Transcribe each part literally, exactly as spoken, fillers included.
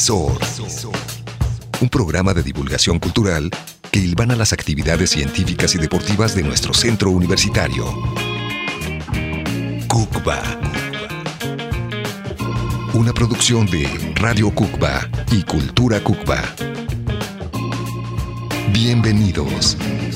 Visor, un programa de divulgación cultural que hilvana las actividades científicas y deportivas de nuestro centro universitario. Cucba, una producción de Radio Cucba y Cultura Cucba. Bienvenidos.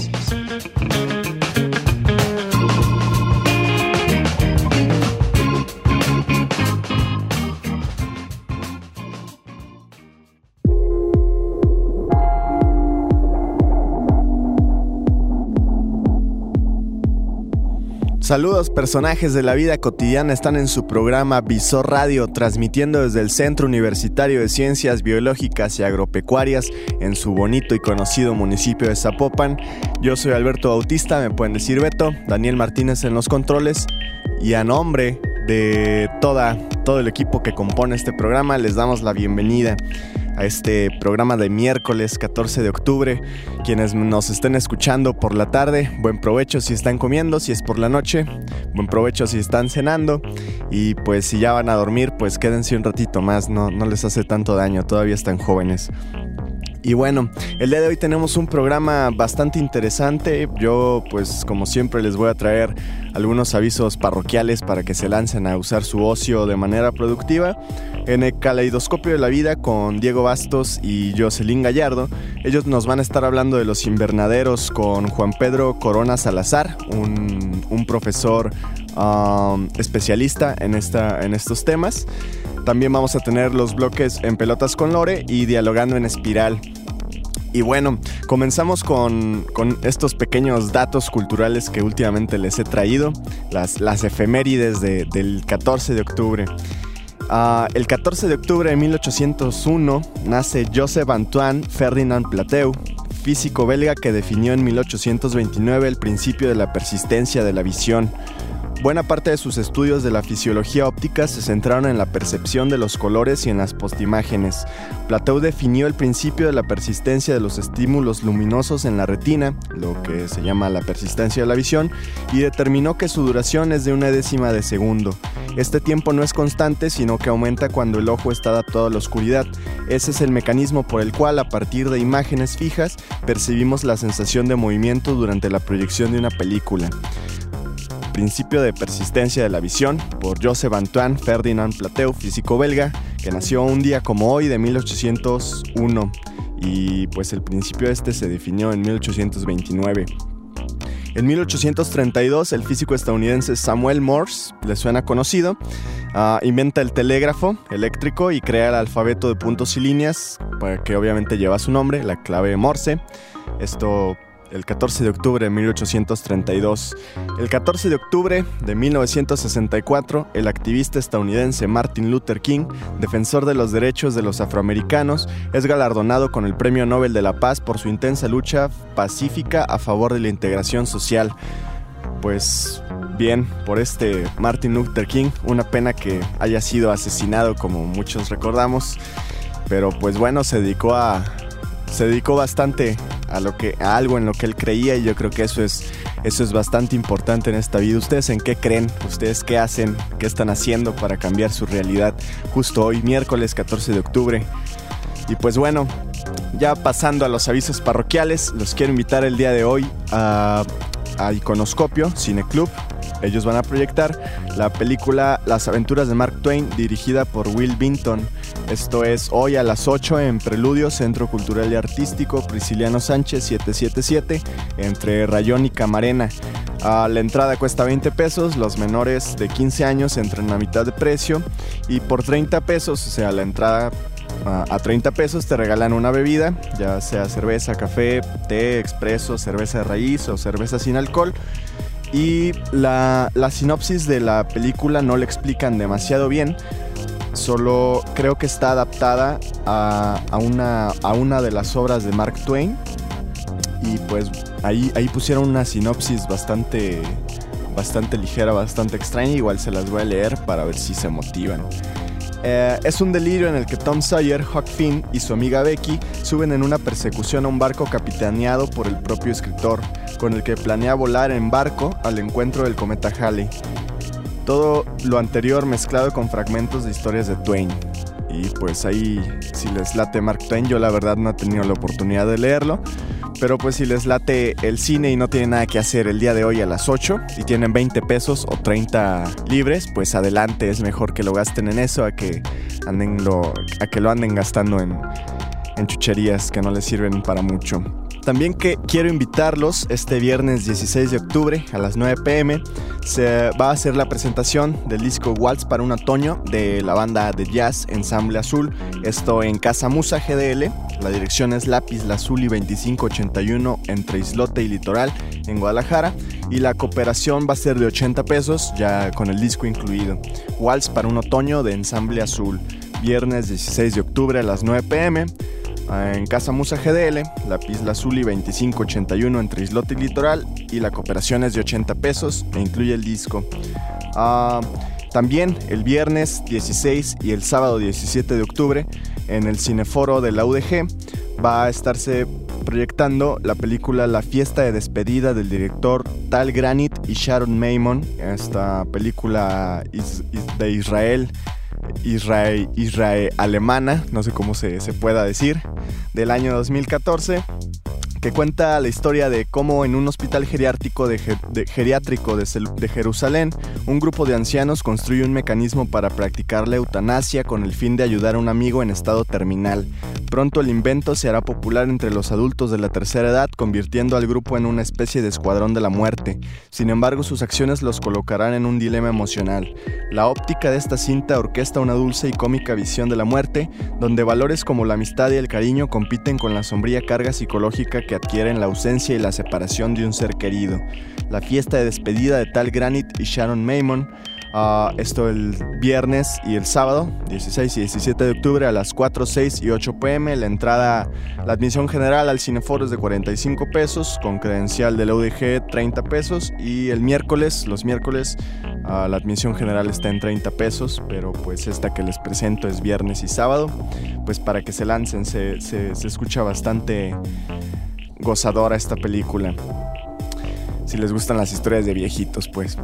Saludos, personajes de la vida cotidiana están en su programa Visor Radio, transmitiendo desde el Centro Universitario de Ciencias Biológicas y Agropecuarias en su bonito y conocido municipio de Zapopan. Yo soy Alberto Bautista, me pueden decir Beto, Daniel Martínez en los controles, y a nombre de toda, todo el equipo que compone este programa les damos la bienvenida a este programa de miércoles catorce de octubre. Quienes nos estén escuchando por la tarde, buen provecho si están comiendo. Si es por la noche, buen provecho si están cenando. Y pues si ya van a dormir, pues quédense un ratito más, no, no les hace tanto daño, todavía están jóvenes. Y bueno, el día de hoy tenemos un programa bastante interesante. Yo, pues como siempre, les voy a traer algunos avisos parroquiales para que se lancen a usar su ocio de manera productiva. En el Caleidoscopio de la Vida con Diego Bastos y Jocelyn Gallardo, ellos nos van a estar hablando de los invernaderos con Juan Pedro Corona Salazar, un, un profesor um, especialista en, esta, en estos temas. También vamos a tener los bloques En Pelotas con Lore y Dialogando en Espiral. Y bueno, comenzamos con, con estos pequeños datos culturales que últimamente les he traído, las, las efemérides de, del catorce de octubre. Uh, el catorce de octubre de mil ochocientos uno nace Joseph Antoine Ferdinand Plateau, físico belga que definió en mil ochocientos veintinueve el principio de la persistencia de la visión. Buena parte de sus estudios de la fisiología óptica se centraron en la percepción de los colores y en las postimágenes. Plateau definió el principio de la persistencia de los estímulos luminosos en la retina, lo que se llama la persistencia de la visión, y determinó que su duración es de una décima de segundo. Este tiempo no es constante, sino que aumenta cuando el ojo está adaptado a la oscuridad. Ese es el mecanismo por el cual, a partir de imágenes fijas, percibimos la sensación de movimiento durante la proyección de una película. Principio de persistencia de la visión, por Joseph Antoine Ferdinand Plateau, físico belga, que nació un día como hoy de mil ochocientos uno, y pues el principio este se definió en mil ochocientos veintinueve. En mil ochocientos treinta y dos, el físico estadounidense Samuel Morse, le suena conocido, uh, inventa el telégrafo eléctrico y crea el alfabeto de puntos y líneas, para que obviamente lleva su nombre, la clave Morse. Esto el catorce de octubre de mil ochocientos treinta y dos. El catorce de octubre de mil novecientos sesenta y cuatro, el activista estadounidense Martin Luther King, defensor de los derechos de los afroamericanos, es galardonado con el Premio Nobel de la Paz por su intensa lucha pacífica a favor de la integración social. Pues bien, por este Martin Luther King, una pena que haya sido asesinado, como muchos recordamos, pero pues bueno, se dedicó a se dedicó bastante a lo que a algo en lo que él creía, y yo creo que eso es eso es bastante importante en esta vida. ¿Ustedes en qué creen? ¿Ustedes qué hacen? ¿Qué están haciendo para cambiar su realidad justo hoy, miércoles catorce de octubre? Y pues bueno, ya pasando a los avisos parroquiales, los quiero invitar el día de hoy a, a Iconoscopio Cine Club. Ellos van a proyectar la película Las aventuras de Mark Twain, dirigida por Will Vinton. Esto es hoy a las ocho en Preludio, Centro Cultural y Artístico Prisciliano Sánchez setecientos setenta y siete, entre Rayón y Camarena. Uh, la entrada cuesta veinte pesos, los menores de quince años entran a mitad de precio, y por treinta pesos, o sea, la entrada uh, a treinta pesos te regalan una bebida, ya sea cerveza, café, té, expreso, cerveza de raíz o cerveza sin alcohol. Y la, la sinopsis de la película no la explican demasiado bien, solo creo que está adaptada a, a, una, a una de las obras de Mark Twain, y pues ahí, ahí pusieron una sinopsis bastante, bastante ligera, bastante extraña. Igual se las voy a leer para ver si se motivan. Eh, es un delirio en el que Tom Sawyer, Huck Finn y su amiga Becky suben en una persecución a un barco capitaneado por el propio escritor, con el que planea volar en barco al encuentro del cometa Halley. Todo lo anterior mezclado con fragmentos de historias de Twain. Y pues ahí, si les late Mark Twain, yo la verdad no he tenido la oportunidad de leerlo. Pero pues si les late el cine y no tienen nada que hacer el día de hoy a las ocho y tienen veinte pesos o treinta libres, pues adelante, es mejor que lo gasten en eso a que, anden lo, a que lo anden gastando en, en chucherías que no les sirven para mucho. También que quiero invitarlos este viernes dieciséis de octubre a las nueve pm. Se va a hacer la presentación del disco Waltz para un otoño de la banda de jazz Ensamble Azul. Esto en Casa Musa G D L. La dirección es Lápiz Lazuli veinticinco ochenta y uno entre Islote y Litoral en Guadalajara. Y la cooperación va a ser de ochenta pesos, ya con el disco incluido. Waltz para un otoño de Ensamble Azul. Viernes dieciséis de octubre a las nueve pm. En Casa Musa G D L, Lápiz Lazuli veinticinco ochenta y uno entre Islote y Litoral, y la cooperación es de ochenta pesos e incluye el disco. Uh, también el viernes dieciséis y el sábado diecisiete de octubre en el Cineforo de la U D G va a estarse proyectando la película La fiesta de despedida del director Tal Granit y Sharon Maimon. Esta película is, is de Israel Israel, Israel alemana, no sé cómo se, se pueda decir, del año dos mil catorce, que cuenta la historia de cómo en un hospital geriátrico de, de, geriátrico de, de Jerusalén, un grupo de ancianos construye un mecanismo para practicar la eutanasia con el fin de ayudar a un amigo en estado terminal. Pronto el invento se hará popular entre los adultos de la tercera edad, convirtiendo al grupo en una especie de escuadrón de la muerte. Sin embargo, sus acciones los colocarán en un dilema emocional. La óptica de esta cinta orquesta una dulce y cómica visión de la muerte, donde valores como la amistad y el cariño compiten con la sombría carga psicológica que adquieren la ausencia y la separación de un ser querido. La fiesta de despedida de Tal Granit y Sharon Maimon, uh, esto el viernes y el sábado, dieciséis y diecisiete de octubre a las cuatro, seis y ocho pm. La entrada, la admisión general al Cineforo es de cuarenta y cinco pesos, con credencial de la U D G treinta pesos, y el miércoles, los miércoles, uh, la admisión general está en treinta pesos, pero pues esta que les presento es viernes y sábado, pues para que se lancen, se, se, se escucha bastante gozadora esta película, si les gustan las historias de viejitos, pues.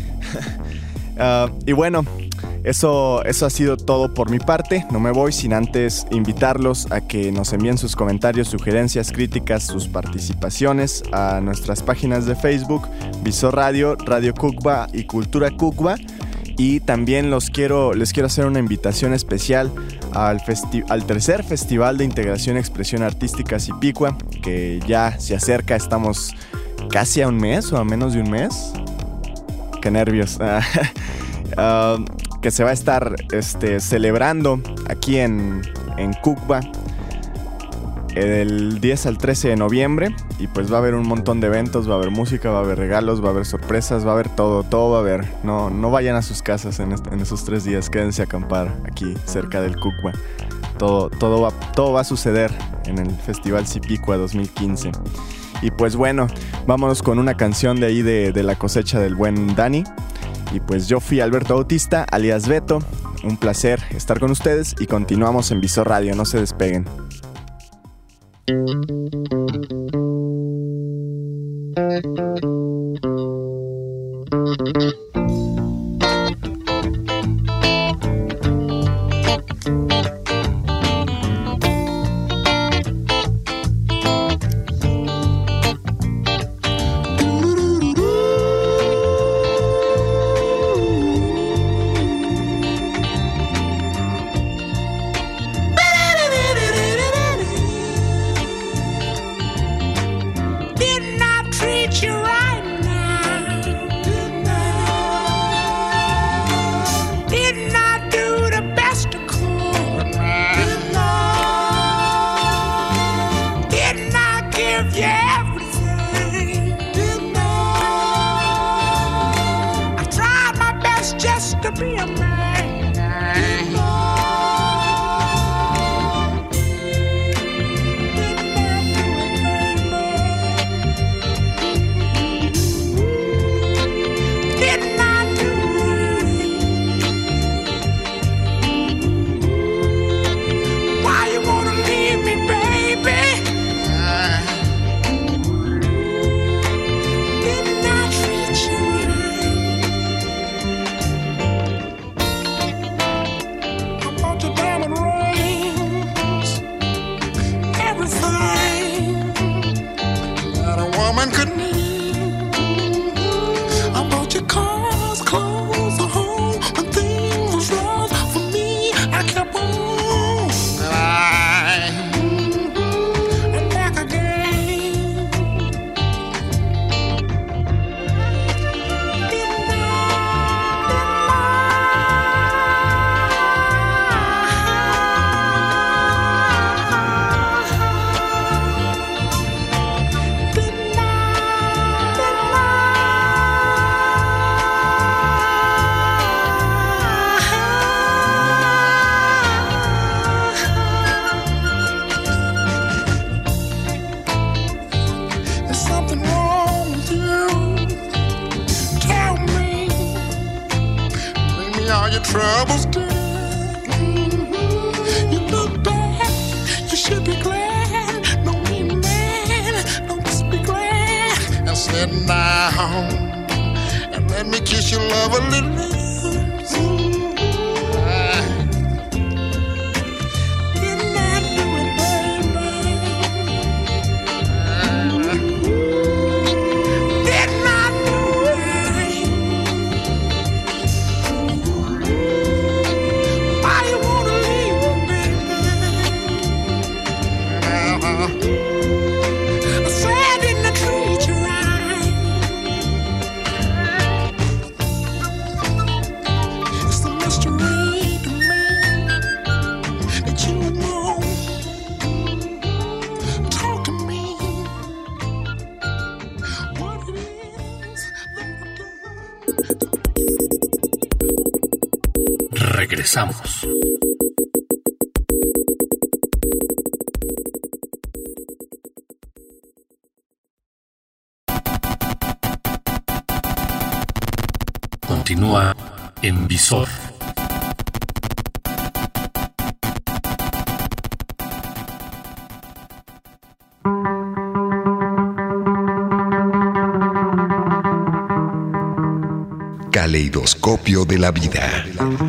uh, y bueno, eso, eso ha sido todo por mi parte. No me voy sin antes invitarlos a que nos envíen sus comentarios, sugerencias, críticas, sus participaciones a nuestras páginas de Facebook, Visor Radio, Radio Cucba y Cultura Cucba. Y también los quiero, les quiero hacer una invitación especial al, festi- al tercer Festival de Integración y Expresión Artística Zipicua, que ya se acerca. Estamos casi a un mes o a menos de un mes. Qué nervios. uh, que se va a estar este, celebrando aquí en, en Cucba del diez al trece de noviembre. Y pues va a haber un montón de eventos, va a haber música, va a haber regalos, va a haber sorpresas, va a haber todo, todo va a haber. No, no vayan a sus casas en, est- en esos tres días, quédense a acampar aquí cerca del Cucba. Todo, todo, va, todo va a suceder en el Festival Zipicua dos mil quince. Y pues bueno, vámonos con una canción de ahí de, de la cosecha del buen Dani. Y pues yo fui Alberto Bautista, alias Beto. Un placer estar con ustedes y continuamos en Visor Radio, no se despeguen. Didn't I treat you right now? your troubles, girl. You look bad, you should be glad. Don't be mad, don't just be glad. And sit down and let me kiss your love a little. Regresamos. Continúa en Visor. Caleidoscopio de la vida.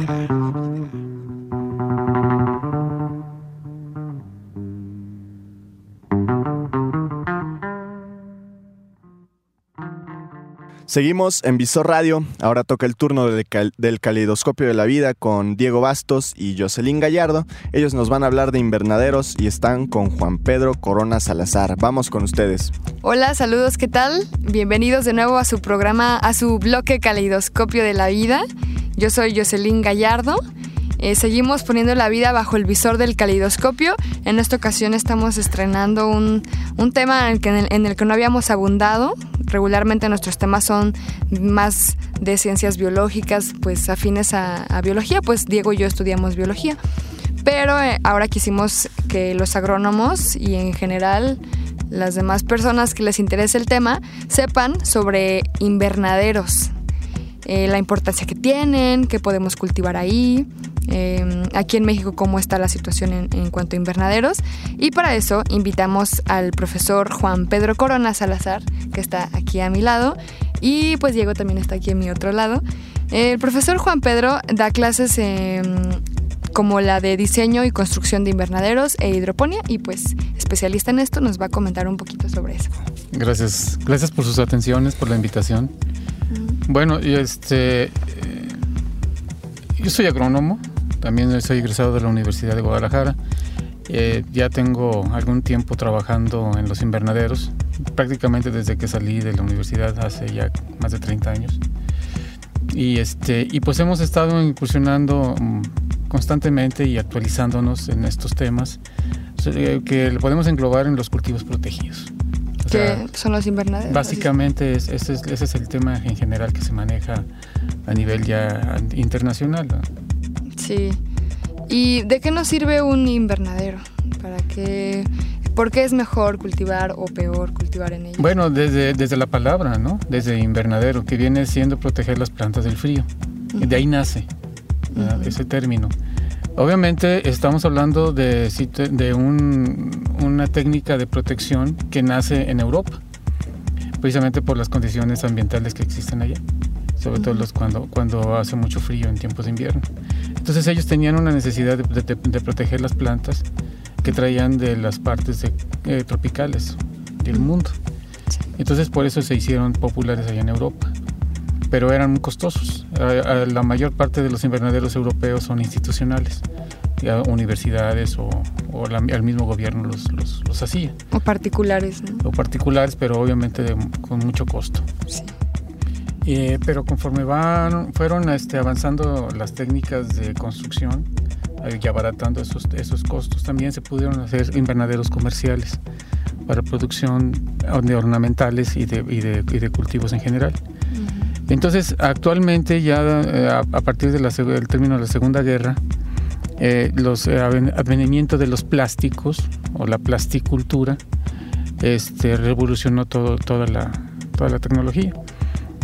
Seguimos en Visor Radio. Ahora toca el turno del, cal- del Caleidoscopio de la Vida con Diego Bastos y Jocelyn Gallardo. Ellos nos van a hablar de invernaderos y están con Juan Pedro Corona Salazar. Vamos con ustedes. Hola, saludos, ¿qué tal? Bienvenidos de nuevo a su programa, a su bloque Caleidoscopio de la Vida. Yo soy Jocelyn Gallardo. Eh, seguimos poniendo la vida bajo el visor del caleidoscopio. En esta ocasión estamos estrenando un, un tema en el, que, en, el, en el que no habíamos abundado. Regularmente nuestros temas son más de ciencias biológicas, pues afines a, a biología, pues Diego y yo estudiamos biología. Pero eh, ahora quisimos que los agrónomos y en general las demás personas que les interese el tema sepan sobre invernaderos. Eh, la importancia que tienen, qué podemos cultivar ahí, eh, aquí en México cómo está la situación en, en cuanto a invernaderos. Y para eso invitamos al profesor Juan Pedro Corona Salazar, que está aquí a mi lado, y pues Diego también está aquí a mi otro lado. Eh, el profesor Juan Pedro da clases eh, como la de diseño y construcción de invernaderos e hidroponía, y pues especialista en esto nos va a comentar un poquito sobre eso. Gracias, gracias por sus atenciones, por la invitación. Bueno, yo, este, eh, yo soy agrónomo, también soy egresado de la Universidad de Guadalajara. Eh, ya tengo algún tiempo trabajando en los invernaderos, prácticamente desde que salí de la universidad hace ya más de treinta años. Y, este, y pues hemos estado incursionando um, constantemente y actualizándonos en estos temas eh, que podemos englobar en los cultivos protegidos. O ¿Qué sea, son los invernaderos? Básicamente es, ese, es, ese es el tema en general que se maneja a nivel ya internacional, ¿no? Sí. ¿Y de qué nos sirve un invernadero? ¿Para qué? ¿Por qué es mejor cultivar o peor cultivar en ellos? Bueno, desde, desde la palabra, ¿no? Desde invernadero, que viene siendo proteger las plantas del frío. Uh-huh. De ahí nace uh-huh. ese término. Obviamente estamos hablando de, de un, una técnica de protección que nace en Europa, precisamente por las condiciones ambientales que existen allá, sobre uh-huh. todo los, cuando, cuando hace mucho frío en tiempos de invierno. Entonces ellos tenían una necesidad de, de, de proteger las plantas que traían de las partes de, eh, tropicales del mundo. Entonces por eso se hicieron populares allá en Europa. Pero eran muy costosos. La mayor parte de los invernaderos europeos son institucionales, ya universidades o, o la, el mismo gobierno los, los, los hacía. O particulares, ¿no? O particulares, pero obviamente de, con mucho costo. Sí. Eh, pero conforme van, fueron este, avanzando las técnicas de construcción eh, y abaratando esos, esos costos, también se pudieron hacer invernaderos comerciales para producción de ornamentales y de, y de, y de cultivos en general. Uh-huh. Entonces, actualmente ya eh, a, a partir del de término de la Segunda Guerra, eh, los eh, advenimiento de los plásticos o la plasticultura este, revolucionó todo, toda, la, toda la tecnología.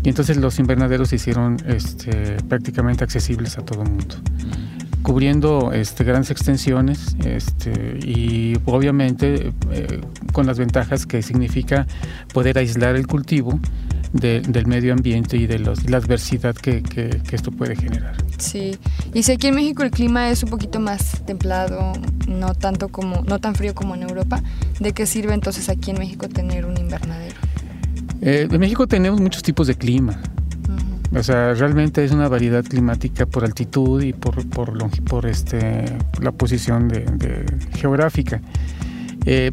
Y entonces los invernaderos se hicieron este, prácticamente accesibles a todo el mundo, cubriendo este, grandes extensiones este, y obviamente eh, con las ventajas que significa poder aislar el cultivo de, del medio ambiente y de los, la adversidad que, que, que esto puede generar. Sí, y si aquí en México el clima es un poquito más templado, no tanto como, no tan frío como en Europa, ¿de qué sirve entonces aquí en México tener un invernadero? Eh, en México tenemos muchos tipos de clima. Uh-huh. O sea, realmente es una variedad climática por altitud y por, por, longi, por este, la posición de, de geográfica. Eh,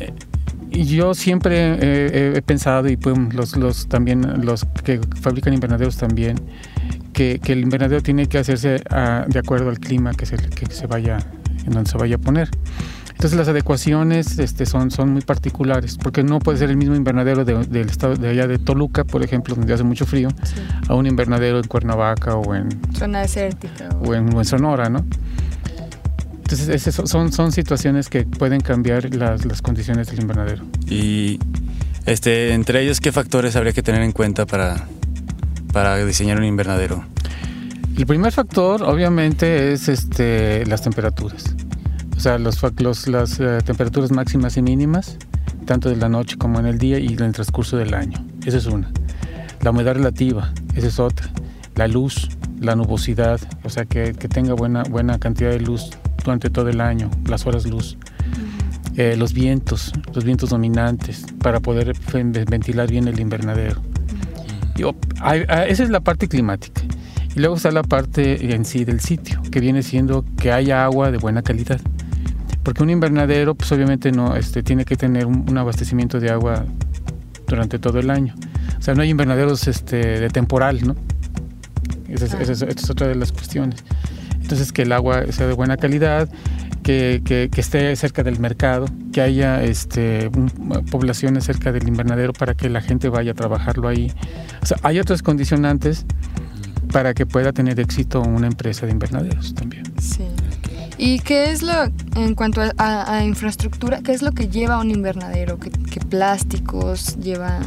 y yo siempre eh, he pensado, y pues los, los, también los que fabrican invernaderos también, que, que el invernadero tiene que hacerse a, de acuerdo al clima que se, que se vaya, en donde se vaya a poner. Entonces las adecuaciones este, son, son muy particulares, porque no puede ser el mismo invernadero de, del estado de allá de Toluca, por ejemplo, donde hace mucho frío, sí, a un invernadero en Cuernavaca o en zona desértica o, o, en, o en Sonora, ¿no? Entonces esas son, son situaciones que pueden cambiar las, las condiciones del invernadero. Y este, entre ellos, ¿qué factores habría que tener en cuenta para, para diseñar un invernadero? El primer factor, obviamente, es este, las temperaturas. O sea, los, los, las uh, temperaturas máximas y mínimas, tanto de la noche como en el día y en el transcurso del año. Esa es una. La humedad relativa, esa es otra. La luz, la nubosidad, o sea, que, que tenga buena, buena cantidad de luz durante todo el año, las horas luz. Uh-huh. Eh, los vientos, los vientos dominantes, para poder ventilar bien el invernadero. Uh-huh. Digo, hay, hay, esa es la parte climática. Y luego está la parte en sí del sitio, que viene siendo que haya agua de buena calidad. Porque un invernadero, pues obviamente no, este, tiene que tener un, un abastecimiento de agua durante todo el año. O sea, no hay invernaderos este, de temporal, ¿no? Esa es, esa es, esa es otra de las cuestiones. Entonces, que el agua sea de buena calidad, que, que, que esté cerca del mercado, que haya este, un, poblaciones cerca del invernadero para que la gente vaya a trabajarlo ahí. O sea, hay otras condicionantes para que pueda tener éxito una empresa de invernaderos también. Sí. ¿Y qué es lo, en cuanto a, a, a infraestructura, qué es lo que lleva un invernadero? ¿Qué, qué plásticos lleva?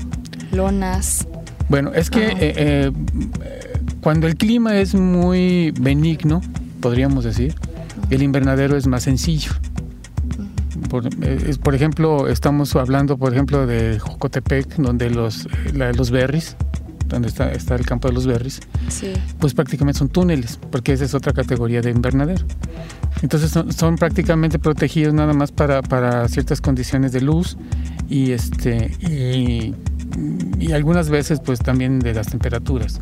¿Lonas? Bueno, es que eh, eh, cuando el clima es muy benigno, podríamos decir, uh-huh, el invernadero es más sencillo. Uh-huh. Por, eh, por ejemplo, estamos hablando, por ejemplo, de Jocotepec, donde los, la, los berries, donde está, está el campo de los berries, sí, pues prácticamente son túneles, porque esa es otra categoría de invernadero. Entonces son, son prácticamente protegidos nada más para, para ciertas condiciones de luz y, este, y, y algunas veces pues también de las temperaturas.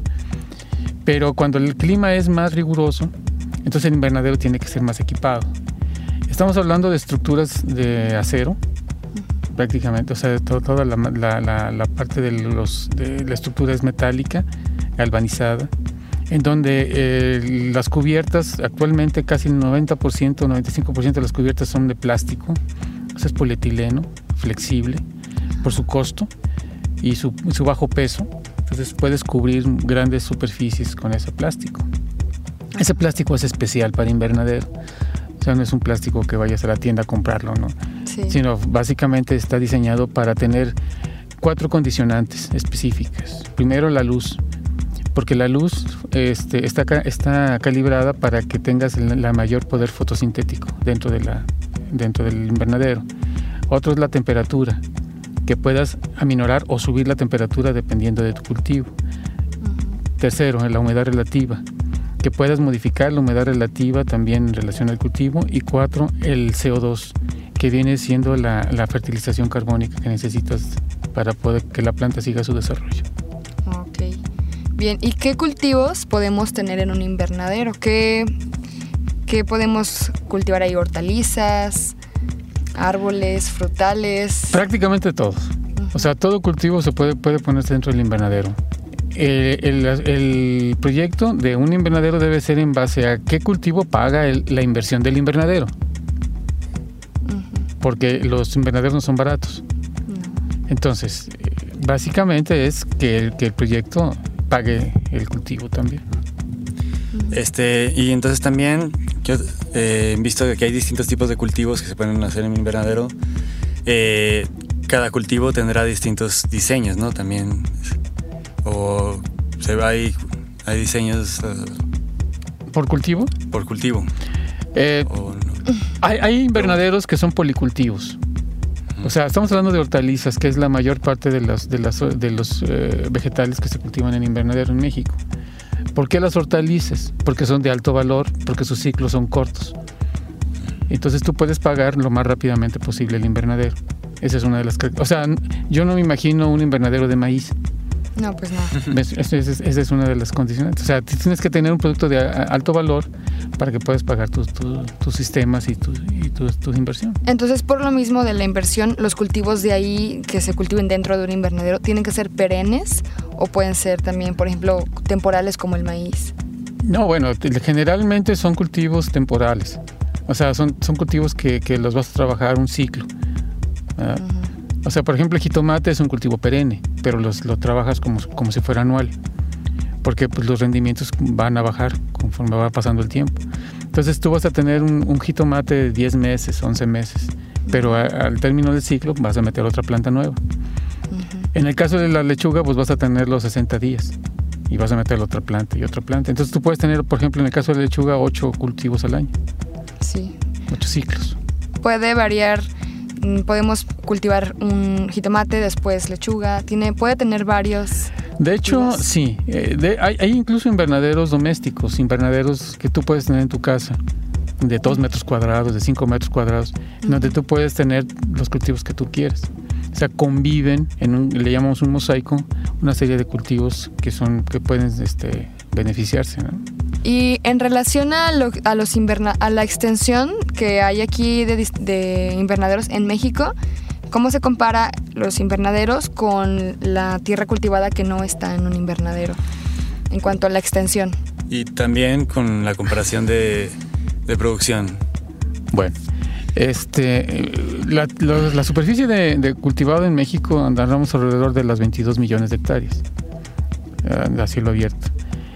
Pero cuando el clima es más riguroso, entonces el invernadero tiene que ser más equipado. Estamos hablando de estructuras de acero, prácticamente, o sea, to, toda la, la, la, la parte de, los, de la estructura es metálica, galvanizada, en donde eh, las cubiertas, actualmente casi el noventa por ciento, noventa y cinco por ciento de las cubiertas son de plástico, o sea, es polietileno, flexible, por su costo y su, su bajo peso. Entonces puedes cubrir grandes superficies con ese plástico. Ese plástico es especial para invernadero. O sea, no es un plástico que vayas a la tienda a comprarlo, ¿no? Sí. Sino básicamente está diseñado para tener cuatro condicionantes específicas. Primero, la luz, porque la luz este, está, está calibrada para que tengas el la mayor poder fotosintético dentro, de la, dentro del invernadero. Otro es la temperatura, que puedas aminorar o subir la temperatura dependiendo de tu cultivo. Uh-huh. Tercero, la humedad relativa, que puedas modificar la humedad relativa también en relación al cultivo. Y cuatro, el C O dos, que viene siendo la, la fertilización carbónica que necesitas para poder que la planta siga su desarrollo. Ok. Bien, ¿y qué cultivos podemos tener en un invernadero? ¿Qué, qué podemos cultivar ahí? ¿Hortalizas, árboles, frutales? Prácticamente todos. Uh-huh. O sea, todo cultivo se puede, puede ponerse dentro del invernadero. Eh, el, el proyecto de un invernadero debe ser en base a qué cultivo paga el, la inversión del invernadero. Uh-huh. Porque los invernaderos no son baratos. No. Entonces, básicamente es que el, que el proyecto pague el cultivo también. Este, y entonces también yo he eh, visto que hay distintos tipos de cultivos que se pueden hacer en un invernadero. Eh, cada cultivo tendrá distintos diseños, ¿no? También. o se va ahí, hay diseños uh, ¿Por cultivo? por cultivo. Eh, O no. hay, hay invernaderos que son policultivos. O sea, estamos hablando de hortalizas, que es la mayor parte de, las, de, las, de los eh, vegetales que se cultivan en invernadero en México. ¿Por qué las hortalizas? Porque son de alto valor, porque sus ciclos son cortos. Entonces tú puedes pagar lo más rápidamente posible el invernadero. Esa es una de las... O sea, yo no me imagino un invernadero de maíz. No, pues no. ¿Ves? Esa es, esa es una de las condiciones. O sea, tienes que tener un producto de a- alto valor para que puedas pagar tus, tus, tus sistemas y tus y tus, tus inversiones. Entonces, por lo mismo de la inversión, los cultivos de ahí que se cultiven dentro de un invernadero tienen que ser perennes o pueden ser también, por ejemplo, temporales como el maíz. No, bueno, te- generalmente son cultivos temporales. O sea, son, son cultivos que, que los vas a trabajar un ciclo. ¿Verdad? Ujú. O sea, por ejemplo, el jitomate es un cultivo perenne, pero los, lo trabajas como, como si fuera anual, porque pues, los rendimientos van a bajar conforme va pasando el tiempo. Entonces tú vas a tener un, un jitomate de diez meses, once meses, pero a, al término del ciclo vas a meter otra planta nueva. Ujú. En el caso de la lechuga, pues vas a tener los sesenta días y vas a meter otra planta y otra planta. Entonces tú puedes tener, por ejemplo, en el caso de la lechuga, ocho cultivos al año, Sí. ocho ciclos. Puede variar. mm, Podemos cultivar un jitomate, después lechuga. Tiene, puede tener varios. De hecho, Días. sí. Eh, de- hay, hay incluso invernaderos domésticos, invernaderos que tú puedes tener en tu casa, de dos metros cuadrados, de cinco metros cuadrados, Ujú. donde tú puedes tener los cultivos que tú quieres. O sea, conviven, en un, le llamamos un mosaico, una serie de cultivos que son que pueden este, beneficiarse, ¿no? Y en relación a, lo- a los inverna- a la extensión que hay aquí de, dis- de invernaderos en México, ¿cómo se compara los invernaderos con la tierra cultivada que no está en un invernadero en cuanto a la extensión? Y también con la comparación de, de producción. Bueno, este, eh, la, la- la superficie de, de cultivado en México andamos alrededor de las veintidós millones de hectáreas eh, a cielo abierto.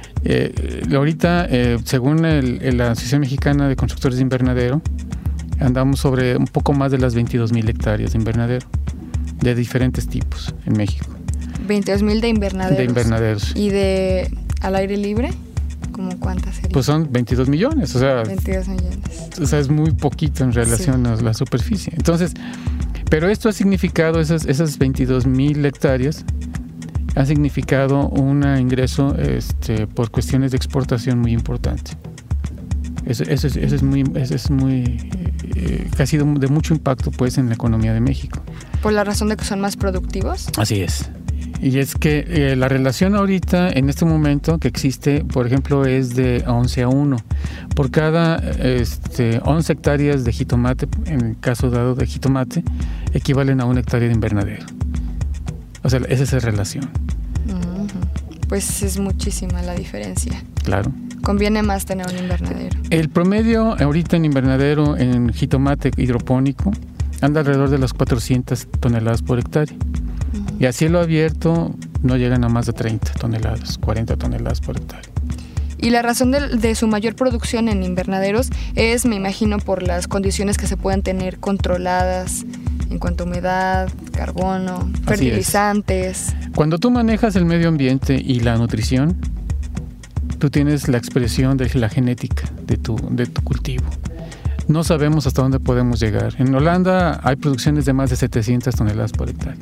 Eh, ahorita, eh, según el, el- la Asociación Mexicana de Constructores de Invernadero, andamos sobre un poco más de las veintidós mil hectáreas de invernadero, de diferentes tipos en México, veintidós mil de invernaderos. de invernaderos. ¿Y de al aire libre? ¿Cómo cuántas serían? Pues son veintidós millones, o sea, veintidós millones. o sea, es muy poquito en relación Sí. a la superficie. Entonces, pero esto ha significado, esas, esas veintidós mil hectáreas, ha significado un ingreso este, por cuestiones de exportación muy importante. Eso, eso, es, eso es muy, eso es muy eh, que ha sido de mucho impacto pues en la economía de México. ¿Por la razón de que son más productivos? Así es. Y es que eh, la relación ahorita, en este momento que existe, por ejemplo, es de once a uno. Por cada este, once hectáreas de jitomate, en el caso dado de jitomate, equivalen a una hectárea de invernadero. O sea, esa es la relación, Ujú. Pues es muchísima la diferencia. claro. Conviene más tener un invernadero. El promedio ahorita en invernadero, en jitomate hidropónico, anda alrededor de las cuatrocientas toneladas por hectárea. Ujú. Y a cielo abierto no llegan a más de treinta toneladas, cuarenta toneladas por hectárea. Y la razón de, de su mayor producción en invernaderos es, me imagino, por las condiciones que se pueden tener controladas en cuanto a humedad, carbono, es. fertilizantes. Cuando tú manejas el medio ambiente y la nutrición, tú tienes la expresión de la genética de tu, de tu cultivo. No sabemos hasta dónde podemos llegar. En Holanda hay producciones de más de setecientas toneladas por hectárea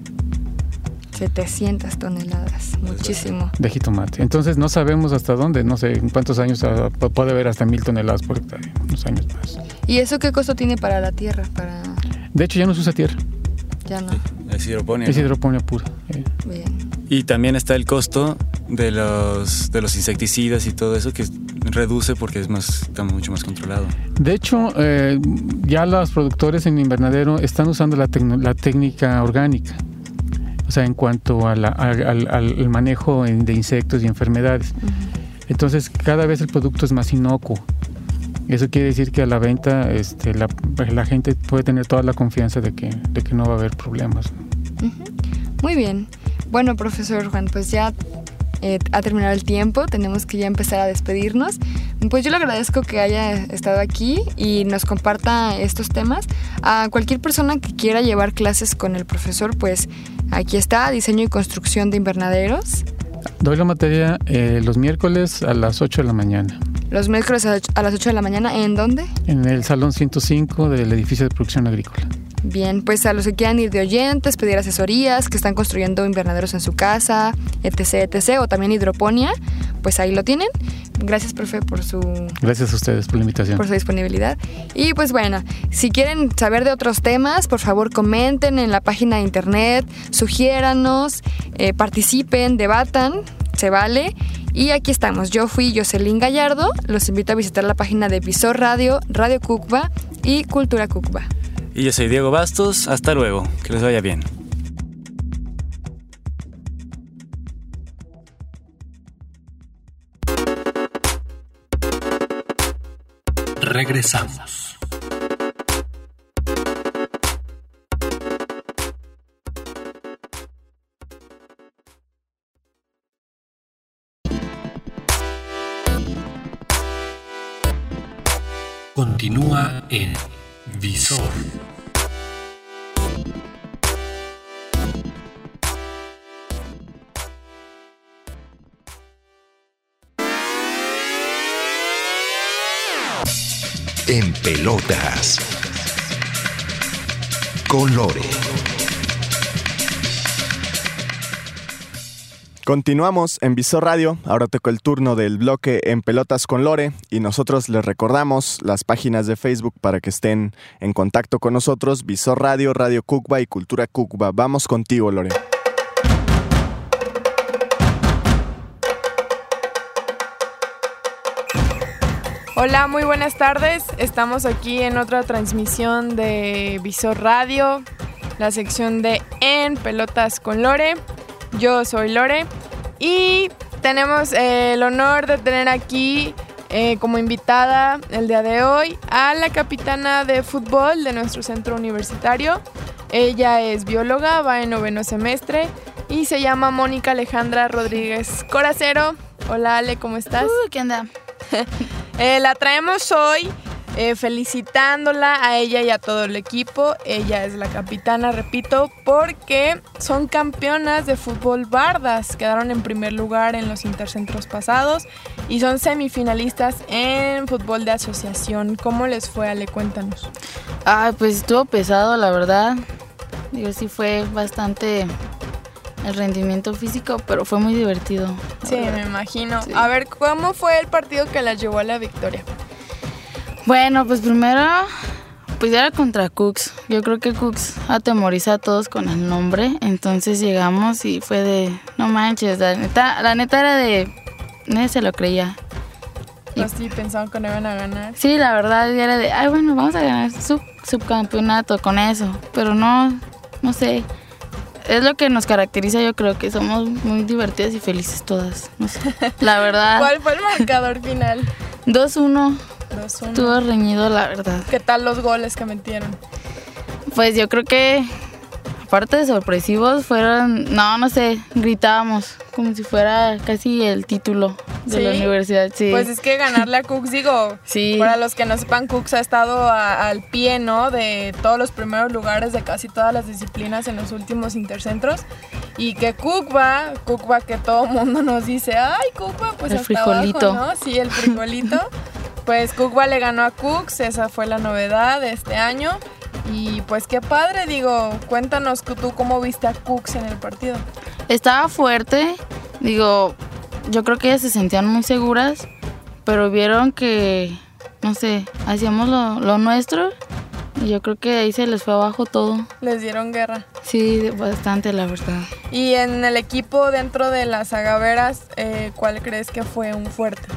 setecientas toneladas, muchísimo. de jitomate. Entonces no sabemos hasta dónde, no sé en cuántos años ah, puede haber hasta mil toneladas por hectárea, unos años más. ¿Y eso qué costo tiene para la tierra? Para De hecho ya no se usa tierra, ya no. Es hidroponía. es ¿no? hidroponía pura. eh. Bien. Y también está el costo de los, de los insecticidas y todo eso que reduce porque es más, está mucho más controlado. De hecho, eh, ya los productores en invernadero están usando la, tecno- la técnica orgánica, o sea, en cuanto a la- al, al- al manejo en- de insectos y enfermedades. Ujú. Entonces, cada vez el producto es más inocuo. Eso quiere decir que a la venta este, la, la gente puede tener toda la confianza de que, de que no va a haber problemas. Ujú. Muy bien. Bueno, profesor Juan, pues ya eh, ha terminado el tiempo, tenemos que ya empezar a despedirnos. Pues yo le agradezco que haya estado aquí y nos comparta estos temas. A cualquier persona que quiera llevar clases con el profesor, pues aquí está, diseño y construcción de invernaderos. Doy la materia eh, los miércoles a las ocho de la mañana. Los miércoles a las ocho de la mañana, ¿en dónde? En el Salón ciento cinco del edificio de producción agrícola. Bien, pues a los que quieran ir de oyentes, pedir asesorías, que están construyendo invernaderos en su casa, etc, etc, o también hidroponía, pues ahí lo tienen. Gracias, profe, por su... Gracias a ustedes por la invitación. Por su disponibilidad. Y pues bueno, si quieren saber de otros temas, por favor comenten en la página de internet, sugiéranos, eh, participen, debatan, se vale. Y aquí estamos, yo fui Jocelyn Gallardo, los invito a visitar la página de Visor Radio, Radio Cucba y Cultura Cucba. Y yo soy Diego Bastos, hasta luego, que les vaya bien. Regresamos. Continúa en Visor. En pelotas. Con Lore. Continuamos en Visor Radio, ahora tocó el turno del bloque En Pelotas con Lore y nosotros les recordamos las páginas de Facebook para que estén en contacto con nosotros, Visor Radio, Radio Cucba y Cultura Cucba. Vamos contigo, Lore. Hola, muy buenas tardes. Estamos aquí en otra transmisión de Visor Radio, la sección de En Pelotas con Lore. Yo soy Lore y tenemos eh, el honor de tener aquí eh, como invitada el día de hoy a la capitana de fútbol de nuestro centro universitario. Ella es bióloga, va en noveno semestre y se llama Mónica Alejandra Rodríguez Coracero. Hola Ale, ¿cómo estás? Uh, ¿qué onda? eh, la traemos hoy eh, felicitándola a ella y a todo el equipo. Ella es la capitana, repito, porque son campeonas de fútbol bardas. Quedaron en primer lugar en los intercentros pasados y son semifinalistas en fútbol de asociación. ¿Cómo les fue, Ale? Cuéntanos. Ay, pues estuvo pesado, la verdad. Digo, sí fue bastante el rendimiento físico, pero fue muy divertido. Sí, me imagino. Sí. A ver, ¿cómo fue el partido que las llevó a la victoria? Bueno, pues primero, pues era contra Cooks. Yo creo que Cooks atemoriza a todos con el nombre. Entonces llegamos y fue de, no manches, la neta, la neta era de, nadie se lo creía. Y así pensaban que no iban a ganar. Sí, la verdad era de, ay, bueno, vamos a ganar sub, subcampeonato con eso. Pero no, no sé. Es lo que nos caracteriza, yo creo que somos muy divertidas y felices todas. No sé, la verdad. ¿Cuál fue el marcador final? dos uno. dos uno. Estuvo reñido, la verdad. ¿Qué tal los goles que metieron? Pues yo creo que, aparte de sorpresivos, fueron, no, no sé, gritábamos como si fuera casi el título de ¿Sí? la universidad. Sí. Pues es que ganarle a Cooks, digo, sí. Para los que no sepan, Cooks ha estado a, al pie, ¿no? De todos los primeros lugares de casi todas las disciplinas en los últimos intercentros. Y que Cucba, Cucba que todo mundo nos dice, ay, Cucba, pues el hasta frijolito. Abajo, ¿no? Sí, el frijolito. Pues Cucba le ganó a Cooks, esa fue la novedad de este año. Y pues qué padre, digo, cuéntanos tú cómo viste a Cooks en el partido. Estaba fuerte, digo, yo creo que ellas se sentían muy seguras, pero vieron que, no sé, hacíamos lo, lo nuestro y yo creo que ahí se les fue abajo todo. Les dieron guerra. Sí, bastante, la verdad. Y en el equipo dentro de las agaveras, eh, ¿cuál crees que fue un fuerte?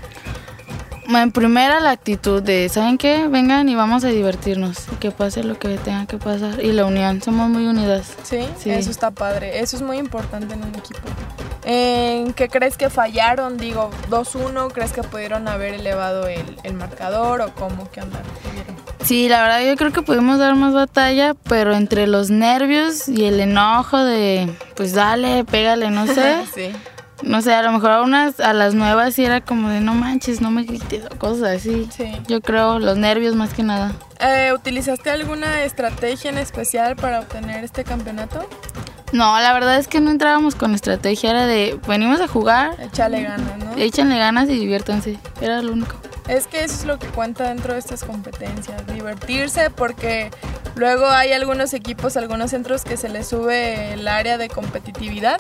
En primera, la actitud de, ¿saben qué? Vengan y vamos a divertirnos, y que pase lo que tenga que pasar. Y la unión, somos muy unidas. ¿Sí? Sí, eso está padre, eso es muy importante en un equipo. ¿En qué crees que fallaron? Digo, dos uno, ¿crees que pudieron haber elevado el, el marcador o cómo? ¿Qué andaron? Sí, la verdad yo creo que pudimos dar más batalla, pero entre los nervios y el enojo de, pues dale, pégale, no sé. Sí. No sé, a lo mejor a unas, a las nuevas sí era como de no manches, no me grites o cosas así. Sí. Yo creo los nervios más que nada. Eh, ¿Utilizaste alguna estrategia en especial para obtener este campeonato? No, la verdad es que no entrábamos con estrategia, era de, venimos a jugar. Échale ganas, ¿no? Échanle ganas y diviértanse, era lo único. Es que eso es lo que cuenta dentro de estas competencias, divertirse, porque luego hay algunos equipos, algunos centros que se les sube el área de competitividad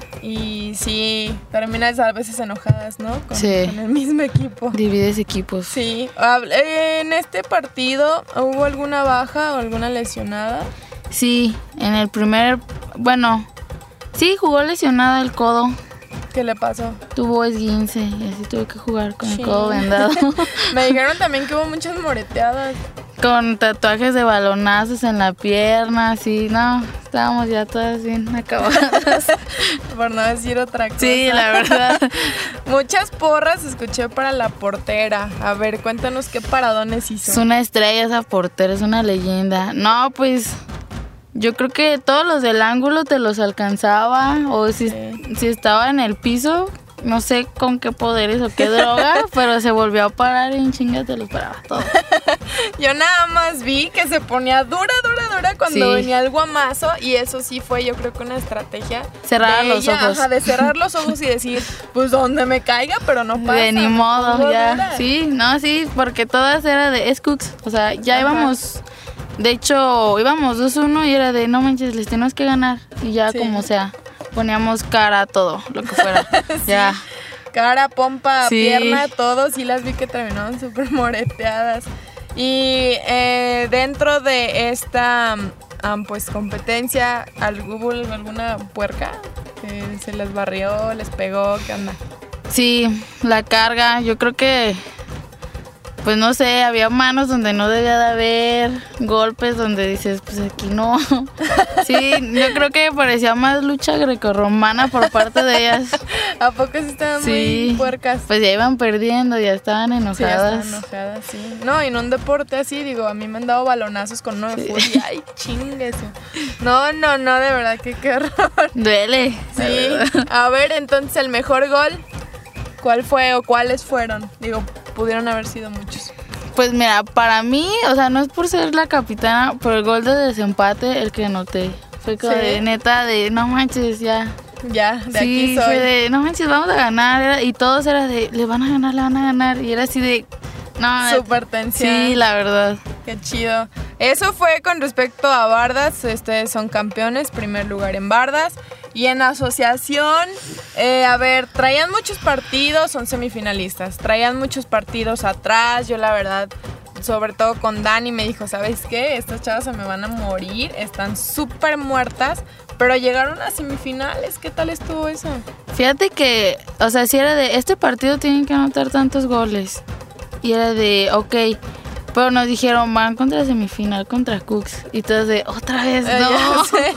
y sí, terminas a veces enojadas, ¿no? Con, sí. con el mismo equipo. Divides equipos. Sí. En este partido, ¿hubo alguna baja o alguna lesionada? Sí, en el primer, bueno, sí, jugó lesionada el codo. ¿Qué le pasó? Tuvo esguince y así tuve que jugar con sí. el codo vendado. Me dijeron también que hubo muchas moreteadas. Con tatuajes de balonazos en la pierna, así, no, estábamos ya todas bien acabadas. Por no decir otra cosa. Sí, la verdad. Muchas porras escuché para la portera. A ver, cuéntanos qué paradones hizo. Es una estrella esa portera, es una leyenda. No, pues... Yo creo que todos los del ángulo te los alcanzaba, o si, sí. si estaba en el piso, no sé con qué poderes o qué droga, pero se volvió a parar y en chinga te los paraba todo. Yo nada más vi que se ponía dura, dura, dura cuando sí. venía el guamazo, y eso sí fue, yo creo que una estrategia. Cerrar los ella, ojos. Ajá, de cerrar los ojos y decir, pues donde me caiga, pero no pasa. De ni modo, ya. Dura. Sí, no, sí, porque todas era de es Cooks, o sea, ya ajá. íbamos... De hecho, íbamos dos uno y era de, no manches, les tenemos que ganar. Y ya sí. como sea, poníamos cara a todo, lo que fuera. sí. Ya. Cara, pompa, sí. pierna, todo. Sí las vi que terminaron súper moreteadas. Y eh, dentro de esta um, pues competencia, ¿hubo alguna puerca que se les barrió, les pegó? ¿Qué onda? Sí, la carga, yo creo que... Pues no sé, había manos donde no debía de haber, golpes donde dices, pues aquí no. Sí, yo creo que parecía más lucha grecorromana por parte de ellas. ¿A poco sí estaban sí, muy puercas? Pues ya iban perdiendo, ya estaban enojadas. Sí, ya estaban enojadas, sí. No, y en un deporte así, digo, a mí me han dado balonazos con uno de sí. fútbol y ay, chingue eso. No, no, no, de verdad que qué horror. Duele. Sí, a ver, entonces el mejor gol, ¿cuál fue o cuáles fueron? Digo, pudieron haber sido muchos. Pues mira, para mí, o sea, no es por ser la capitana, pero el gol de desempate, el que anoté, fue como ¿sí? de neta de, no manches, ya. Ya, de sí, aquí soy. Fue de, no manches, vamos a ganar, era, y todos era de, le van a ganar, le van a ganar, y era así de, no. Súper tensión. Sí, la verdad. Qué chido. Eso fue con respecto a Bardas, ustedes son campeones, primer lugar en Bardas. Y en asociación, eh, a ver, traían muchos partidos, son semifinalistas, traían muchos partidos atrás, yo la verdad, sobre todo con Dani, me dijo, ¿sabes qué? Estas chavas se me van a morir, están súper muertas, pero llegaron a semifinales, ¿qué tal estuvo eso? Fíjate que, o sea, si era de, este partido tienen que anotar tantos goles, y era de, ok, pero nos dijeron, van contra semifinal, contra Cooks, y todos de, otra vez, no. Eh,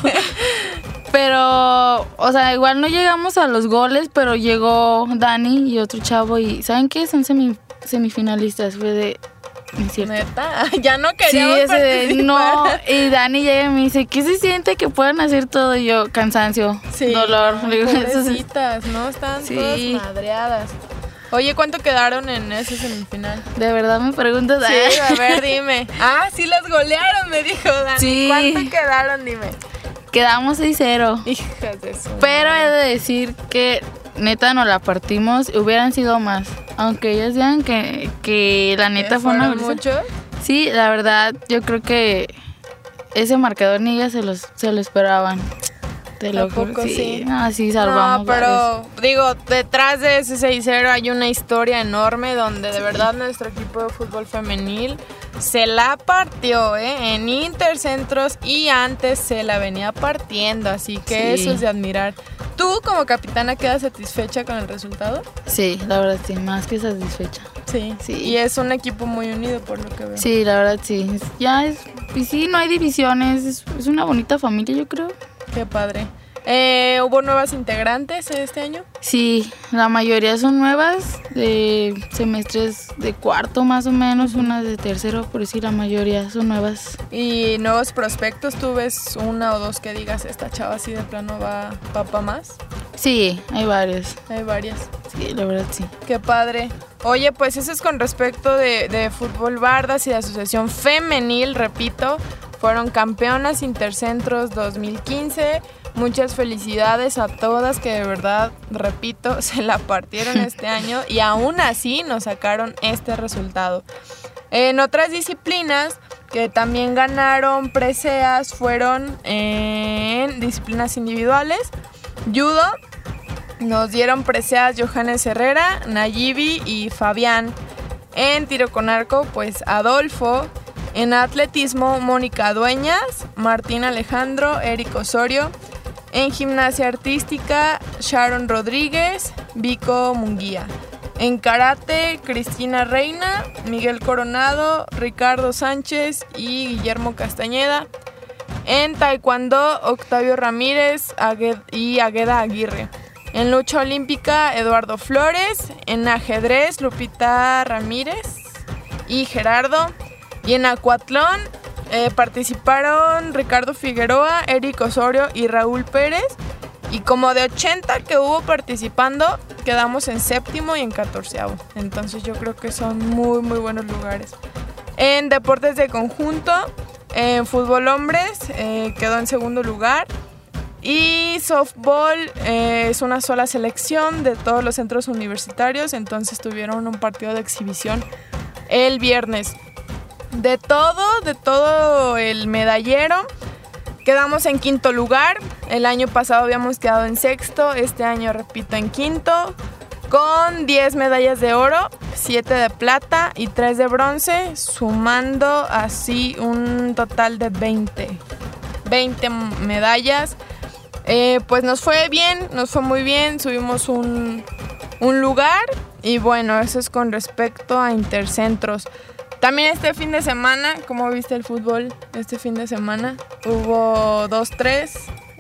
Pero, o sea, igual no llegamos a los goles, pero llegó Dani y otro chavo y, ¿saben qué? Son semi, semifinalistas, fue de, ¿es cierto? ¿Neta? Ya no queríamos sí, ese participar. De, no, y Dani llega y me dice, ¿qué se siente que puedan hacer todo? Y yo, cansancio, sí, dolor. No, pobrecitas, ¿no? Están sí. todas madreadas. Oye, ¿cuánto quedaron en ese semifinal? De verdad me preguntas. Sí, a ver, dime. Ah, sí las golearon, me dijo Dani. Sí. ¿Cuánto quedaron? Dime. Quedamos seis cero. Hijas de eso. Pero he de decir que neta nos la partimos, hubieran sido más. Aunque ellas digan que, que la neta fue una muchos? Sí, la verdad, yo creo que ese marcador ni ellas se, los, se lo esperaban. Te lo juro. Sí, sí. No, sí salvamos. No, pero varios. Digo, detrás de ese seis cero hay una historia enorme donde de sí. verdad nuestro equipo de fútbol femenil se la partió, ¿eh? En intercentros y antes se la venía partiendo, así que sí. Eso es de admirar. ¿Tú como capitana quedas satisfecha con el resultado? Sí, la verdad sí, más que satisfecha. Sí, sí. Y es un equipo muy unido por lo que veo. Sí, la verdad sí. Ya es, y sí, no hay divisiones, es, es una bonita familia, yo creo. Qué padre. Eh, ¿Hubo nuevas integrantes este año? Sí, la mayoría son nuevas, de semestres de cuarto más o menos, unas de tercero, por decir la mayoría son nuevas. ¿Y nuevos prospectos? ¿Tú ves una o dos que digas, esta chava así de plano va papá más? Sí, hay varios. Hay varias. Sí, la verdad sí. Qué padre. Oye, pues eso es con respecto de, de Fútbol Bardas y de Asociación Femenil, repito. Fueron campeonas Intercentros dos mil quince, Muchas felicidades a todas que de verdad, repito, se la partieron este año y aún así nos sacaron este resultado. En otras disciplinas que también ganaron preseas fueron en disciplinas individuales. Judo, nos dieron preseas Johannes Herrera, Nayibi y Fabián. En tiro con arco, pues Adolfo. En atletismo, Mónica Dueñas, Martín Alejandro, Eric Osorio. En gimnasia artística, Sharon Rodríguez, Vico Munguía. En karate, Cristina Reina, Miguel Coronado, Ricardo Sánchez y Guillermo Castañeda. En taekwondo, Octavio Ramírez y Agueda Aguirre. En lucha olímpica, Eduardo Flores. En ajedrez, Lupita Ramírez y Gerardo. Y en acuatlón eh, participaron Ricardo Figueroa, Eric Osorio y Raúl Pérez. Y como de ochenta que hubo participando, quedamos en séptimo y en catorceavo. Entonces yo creo que son muy, muy buenos lugares. En deportes de conjunto, en fútbol hombres, eh, quedó en segundo lugar. Y softball eh, es una sola selección de todos los centros universitarios. Entonces tuvieron un partido de exhibición el viernes. De todo, de todo el medallero, quedamos en quinto lugar. El año pasado habíamos quedado en sexto, este año repito en quinto, con diez medallas de oro, siete de plata y tres de bronce, sumando así un total de veinte, veinte medallas. Eh, pues nos fue bien, nos fue muy bien, subimos un, un lugar y bueno, eso es con respecto a intercentros. También este fin de semana, ¿cómo viste el fútbol? Este fin de semana hubo dos tres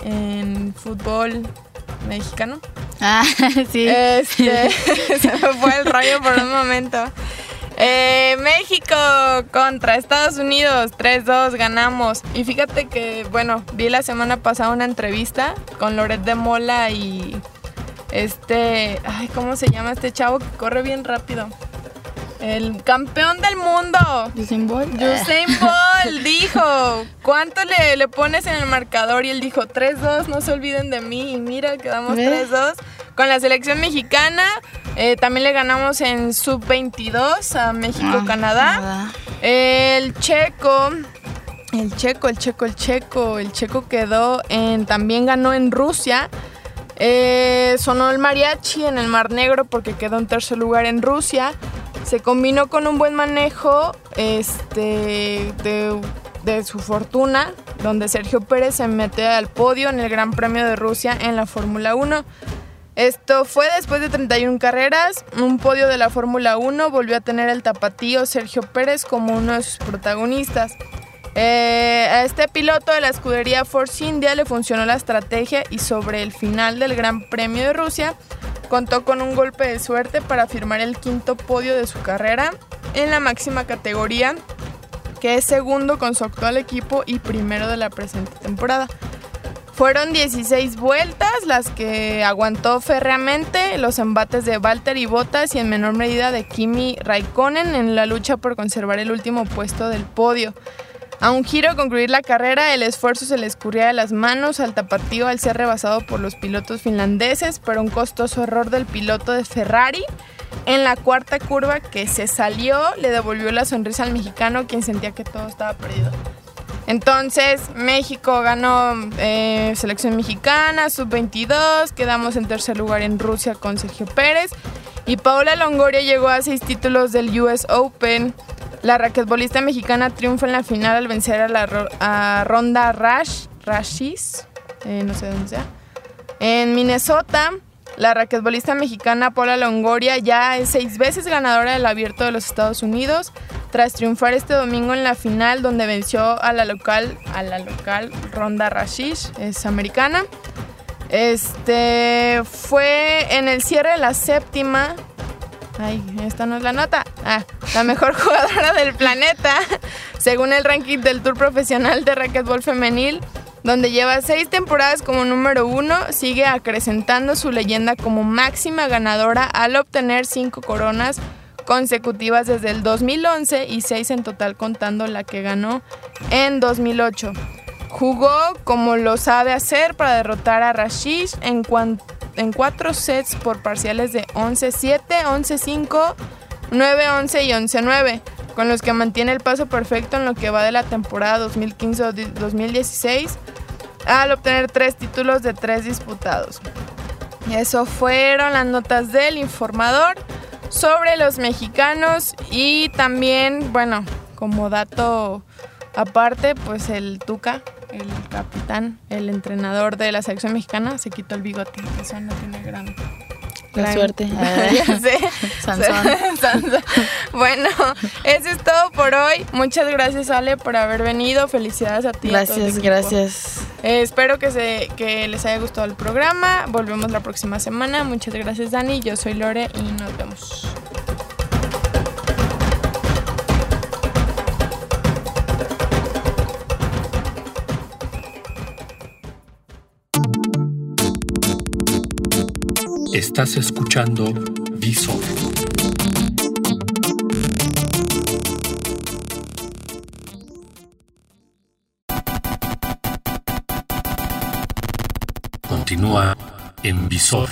en fútbol mexicano. Ah, sí. Este, se me fue el rollo por un momento. Eh, México contra Estados Unidos, tres dos, ganamos. Y fíjate que, bueno, vi la semana pasada una entrevista con Loret de Mola y este, ay, ¿cómo se llama este chavo que corre bien rápido? El campeón del mundo, Usain Bolt, Usain Bolt dijo, ¿cuánto le, le pones en el marcador? Y él dijo, tres dos, no se olviden de mí. Y mira, quedamos tres dos con la selección mexicana. Eh, también le ganamos en sub veintidós a México-Canadá. Ah, el checo, el checo, el checo, el checo, el checo quedó en, también ganó en Rusia. Eh, sonó el mariachi en el Mar Negro porque quedó en tercer lugar en Rusia. Se combinó con un buen manejo este, de, de su fortuna, donde Sergio Pérez se mete al podio en el Gran Premio de Rusia en la Fórmula uno. Esto fue después de treinta y una carreras, un podio de la Fórmula uno, volvió a tener el tapatío Sergio Pérez como uno de sus protagonistas. Eh, a este piloto de la escudería Force India le funcionó la estrategia y sobre el final del Gran Premio de Rusia contó con un golpe de suerte para firmar el quinto podio de su carrera en la máxima categoría, que es segundo con su actual equipo y primero de la presente temporada. Fueron dieciséis vueltas las que aguantó férreamente los embates de Valtteri Bottas y en menor medida de Kimi Raikkonen en la lucha por conservar el último puesto del podio. A un giro de concluir la carrera, el esfuerzo se le escurría de las manos al tapatío al ser rebasado por los pilotos finlandeses, pero un costoso error del piloto de Ferrari en la cuarta curva que se salió le devolvió la sonrisa al mexicano, quien sentía que todo estaba perdido. Entonces México ganó eh, selección mexicana, sub veintidós, quedamos en tercer lugar en Rusia con Sergio Pérez y Paola Longoria llegó a seis títulos del U S Open. La raquetbolista mexicana triunfa en la final al vencer a, la, a Ronda Rash, Rashis, eh, no sé dónde sea. En Minnesota, la raquetbolista mexicana Paola Longoria ya es seis veces ganadora del Abierto de los Estados Unidos, tras triunfar este domingo en la final donde venció a la local, a la local Ronda Rashis, es americana. Este fue en el cierre de la séptima. Ay, esta no es la nota. Ah, la mejor jugadora del planeta, según el ranking del Tour Profesional de Racquetball Femenil, donde lleva seis temporadas como número uno, sigue acrecentando su leyenda como máxima ganadora al obtener cinco coronas consecutivas desde el dos mil once y seis en total contando la que ganó en dos mil ocho. jugó como lo sabe hacer para derrotar a Rashish en, cuan, en cuatro sets por parciales de once siete, once cinco, nueve once y once nueve, con los que mantiene el paso perfecto en lo que va de la temporada dos mil quince dos mil dieciséis, al obtener tres títulos de tres disputados. Y eso fueron las notas del informador sobre los mexicanos. Y también, bueno, como dato aparte, pues el Tuca, el capitán, el entrenador de la selección mexicana, se quitó el bigote. Eso no tiene gran... La gran... suerte. Ya sé. Sansón. Sansón. Bueno, eso es todo por hoy. Muchas gracias, Ale, por haber venido. Felicidades a ti. Gracias, a gracias. Eh, espero que, se, que les haya gustado el programa. Volvemos la próxima semana. Muchas gracias, Dani. Yo soy Lore y nos vemos. Estás escuchando Visor. Continúa en Visor.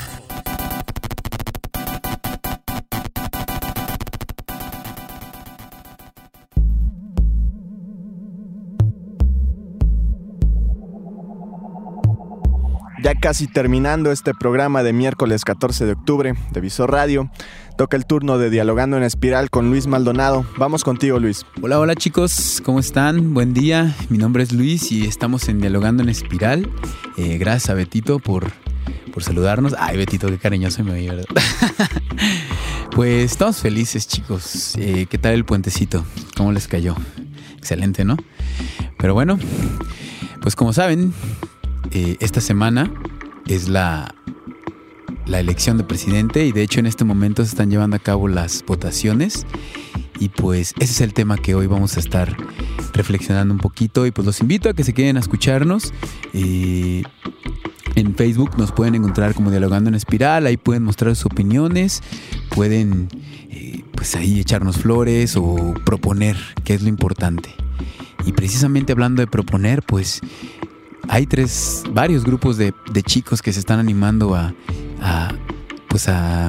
Ya casi terminando este programa de miércoles catorce de octubre de Visor Radio, toca el turno de Dialogando en Espiral con Luis Maldonado. Vamos contigo, Luis. Hola, hola chicos, ¿cómo están? Buen día, mi nombre es Luis y estamos en Dialogando en Espiral. Eh, gracias a Betito por, por saludarnos. Ay, Betito, qué cariñoso me oí, ¿verdad? Pues estamos felices, chicos. Eh, ¿Qué tal el puentecito? ¿Cómo les cayó? Excelente, ¿no? Pero bueno, pues como saben... Eh, esta semana es la, la elección de presidente y de hecho en este momento se están llevando a cabo las votaciones y pues ese es el tema que hoy vamos a estar reflexionando un poquito y pues los invito a que se queden a escucharnos. Eh, en Facebook nos pueden encontrar como Dialogando en Espiral, ahí pueden mostrar sus opiniones, pueden eh, pues ahí echarnos flores o proponer, que es lo importante. Y precisamente hablando de proponer, pues... hay tres, varios grupos de, de chicos que se están animando a, a, pues a,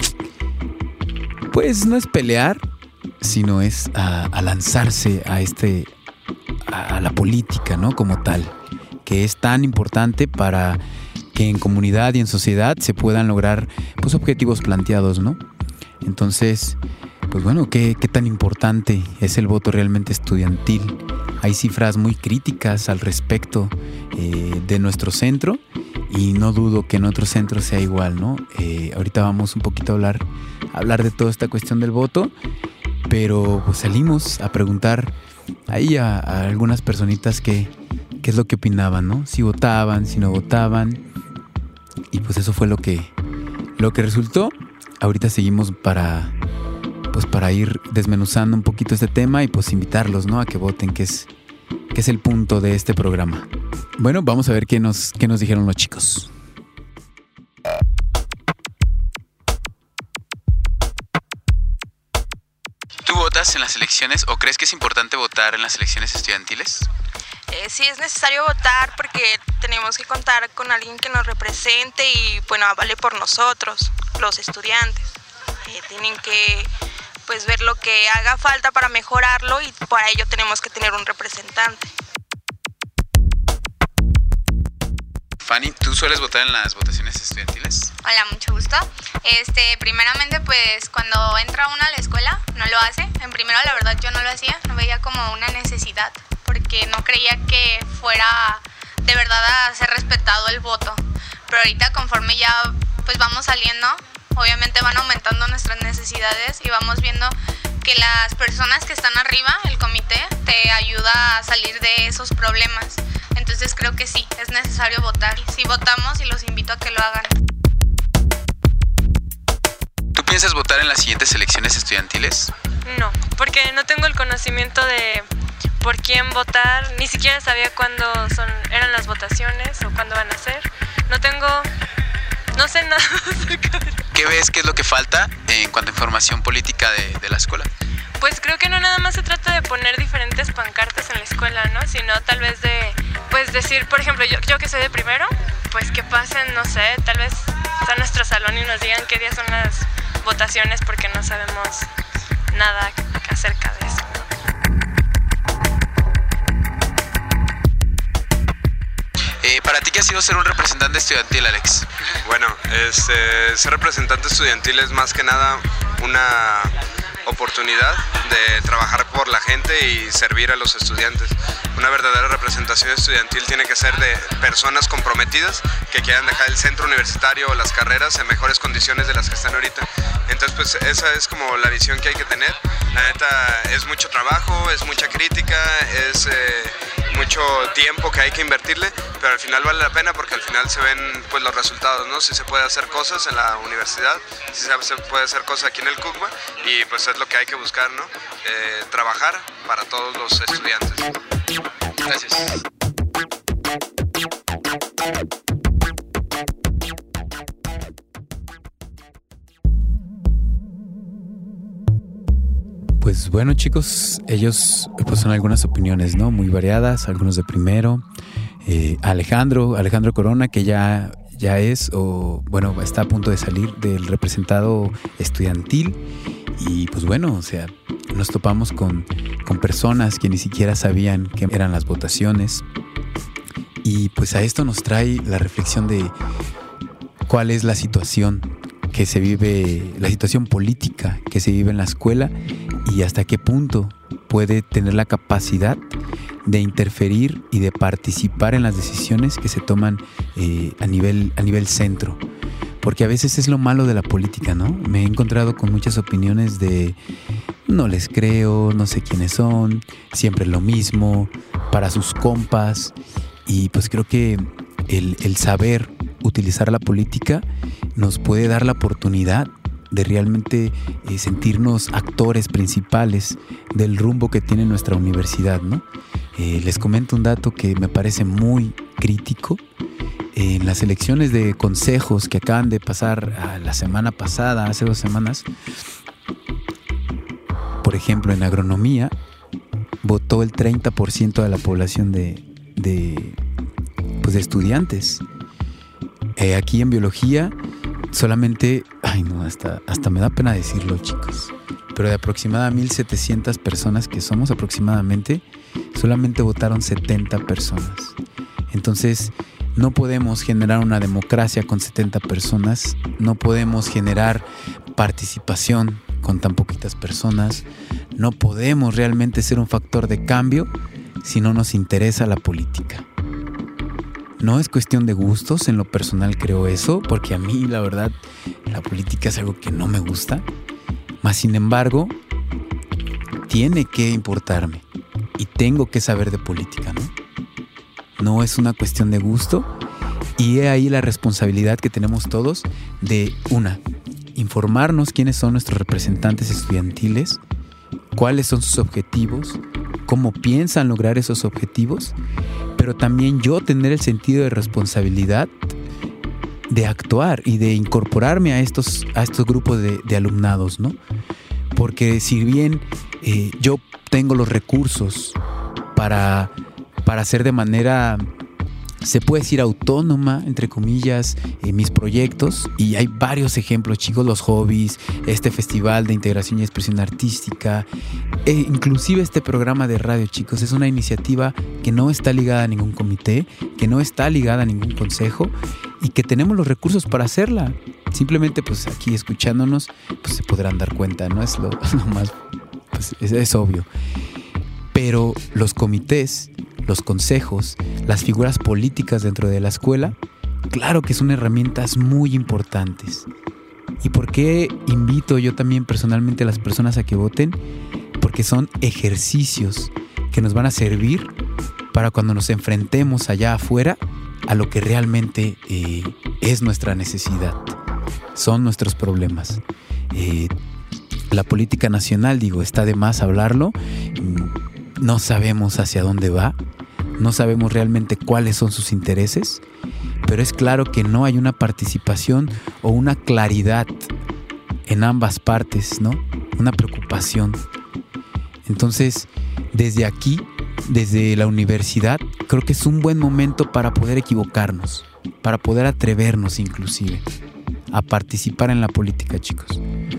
pues no es pelear, sino es a, a lanzarse a este, a, a la política, ¿no? Como tal, que es tan importante para que en comunidad y en sociedad se puedan lograr, pues, objetivos planteados, ¿no? Entonces, pues bueno, ¿qué, qué tan importante es el voto realmente estudiantil? Hay cifras muy críticas al respecto eh, de nuestro centro y no dudo que en otro centro sea igual, ¿no? Eh, ahorita vamos un poquito a hablar, a hablar de toda esta cuestión del voto, pero pues salimos a preguntar ahí a, a algunas personitas qué, qué es lo que opinaban, ¿no? Si votaban, si no votaban, y pues eso fue lo que, lo que resultó. Ahorita seguimos para... pues para ir desmenuzando un poquito este tema y pues invitarlos, ¿no? A que voten, que es, que es el punto de este programa. Bueno, vamos a ver qué nos, qué nos dijeron los chicos. ¿Tú votas en las elecciones o crees que es importante votar en las elecciones estudiantiles? Eh, sí, es necesario votar porque tenemos que contar con alguien que nos represente y, bueno, vale por nosotros, los estudiantes. Eh, tienen que... pues ver lo que haga falta para mejorarlo y para ello tenemos que tener un representante. Fanny, ¿tú sueles votar en las votaciones estudiantiles? Hola, mucho gusto. Este, primeramente, pues cuando entra uno a la escuela, no lo hace. En primero, la verdad, yo no lo hacía, no veía como una necesidad, porque no creía que fuera de verdad a ser respetado el voto. Pero ahorita, conforme ya pues vamos saliendo, obviamente van aumentando nuestras necesidades y vamos viendo que las personas que están arriba, el comité, te ayuda a salir de esos problemas. Entonces creo que sí, es necesario votar. Sí votamos y los invito a que lo hagan. ¿Tú piensas votar en las siguientes elecciones estudiantiles? No, porque no tengo el conocimiento de por quién votar. Ni siquiera sabía cuándo son, eran las votaciones o cuándo van a ser. No tengo... no sé nada. ¿Qué ves que es lo que falta en cuanto a información política de, de la escuela? pues creo que no nada más se trata de poner diferentes pancartas en la escuela, ¿no? Sino tal vez de, pues decir, por ejemplo, yo, yo que soy de primero, pues que pasen, no sé, tal vez a nuestro salón y nos digan qué días son las votaciones porque no sabemos nada acerca de eso. Eh, ¿Para ti qué ha sido ser un representante estudiantil, Alex? Bueno, este, ser representante estudiantil es más que nada una oportunidad de trabajar por la gente y servir a los estudiantes. Una verdadera representación estudiantil tiene que ser de personas comprometidas que quieran dejar el centro universitario o las carreras en mejores condiciones de las que están ahorita. Entonces, pues esa es como la visión que hay que tener. La neta, es mucho trabajo, es mucha crítica, es eh, mucho tiempo que hay que invertirle, pero al final vale la pena porque al final se ven pues los resultados, ¿no? Si se puede hacer cosas en la universidad, si se puede hacer cosas aquí en el CUCBA, y pues es lo que hay que buscar, ¿no? Eh, trabajar para todos los estudiantes. Gracias. Pues bueno, chicos, ellos pues son algunas opiniones, ¿no? Muy variadas, algunos de primero. Eh, Alejandro, Alejandro Corona, que ya, ya es, o bueno, está a punto de salir del representado estudiantil. Y pues bueno, o sea, nos topamos con, con personas que ni siquiera sabían qué eran las votaciones. Y pues a esto nos trae la reflexión de cuál es la situación que se vive, la situación política que se vive en la escuela y hasta qué punto puede tener la capacidad de interferir y de participar en las decisiones que se toman eh, a nivel, a nivel centro. Porque a veces es lo malo de la política, ¿no? Me he encontrado con muchas opiniones de no les creo, no sé quiénes son, siempre lo mismo, para sus compas. Y pues creo que el, el saber utilizar la política nos puede dar la oportunidad de realmente eh, sentirnos actores principales del rumbo que tiene nuestra universidad, ¿no? Eh, les comento un dato que me parece muy crítico. En las elecciones de consejos que acaban de pasar la semana pasada, hace dos semanas, por ejemplo, en agronomía, votó el treinta por ciento de la población de, de, pues de estudiantes. Eh, aquí en biología, solamente, ay no, hasta, hasta me da pena decirlo, chicos, pero de aproximadamente mil setecientas personas que somos aproximadamente, solamente votaron setenta personas. Entonces, no podemos generar una democracia con setenta personas, no podemos generar participación con tan poquitas personas, no podemos realmente ser un factor de cambio si no nos interesa la política. No es cuestión de gustos, en lo personal creo eso, porque a mí la verdad la política es algo que no me gusta, mas sin embargo tiene que importarme y tengo que saber de política, ¿no? No es una cuestión de gusto y he ahí la responsabilidad que tenemos todos de, una, informarnos quiénes son nuestros representantes estudiantiles, cuáles son sus objetivos, cómo piensan lograr esos objetivos, pero también yo tener el sentido de responsabilidad de actuar y de incorporarme a estos, a estos grupos de, de alumnados, ¿no? Porque si bien eh, yo tengo los recursos para... para hacer de manera, se puede decir autónoma, entre comillas, eh, mis proyectos. Y hay varios ejemplos, chicos, los hobbies, este festival de integración y expresión artística, e inclusive este programa de radio, chicos, es una iniciativa que no está ligada a ningún comité, que no está ligada a ningún consejo y que tenemos los recursos para hacerla. Simplemente, pues aquí escuchándonos, pues se podrán dar cuenta, ¿no? Es lo, lo más, pues es, es obvio. Pero los comités, los consejos, las figuras políticas dentro de la escuela, claro que son herramientas muy importantes. ¿Y por qué invito yo también personalmente a las personas a que voten? Porque son ejercicios que nos van a servir para cuando nos enfrentemos allá afuera a lo que realmente eh, es nuestra necesidad, son nuestros problemas. Eh, la política nacional, digo, está de más hablarlo. No sabemos hacia dónde va, no sabemos realmente cuáles son sus intereses, pero es claro que no hay una participación o una claridad en ambas partes, ¿no? Una preocupación. Entonces, desde aquí, desde la universidad, creo que es un buen momento para poder equivocarnos, para poder atrevernos inclusive a participar en la política, chicos.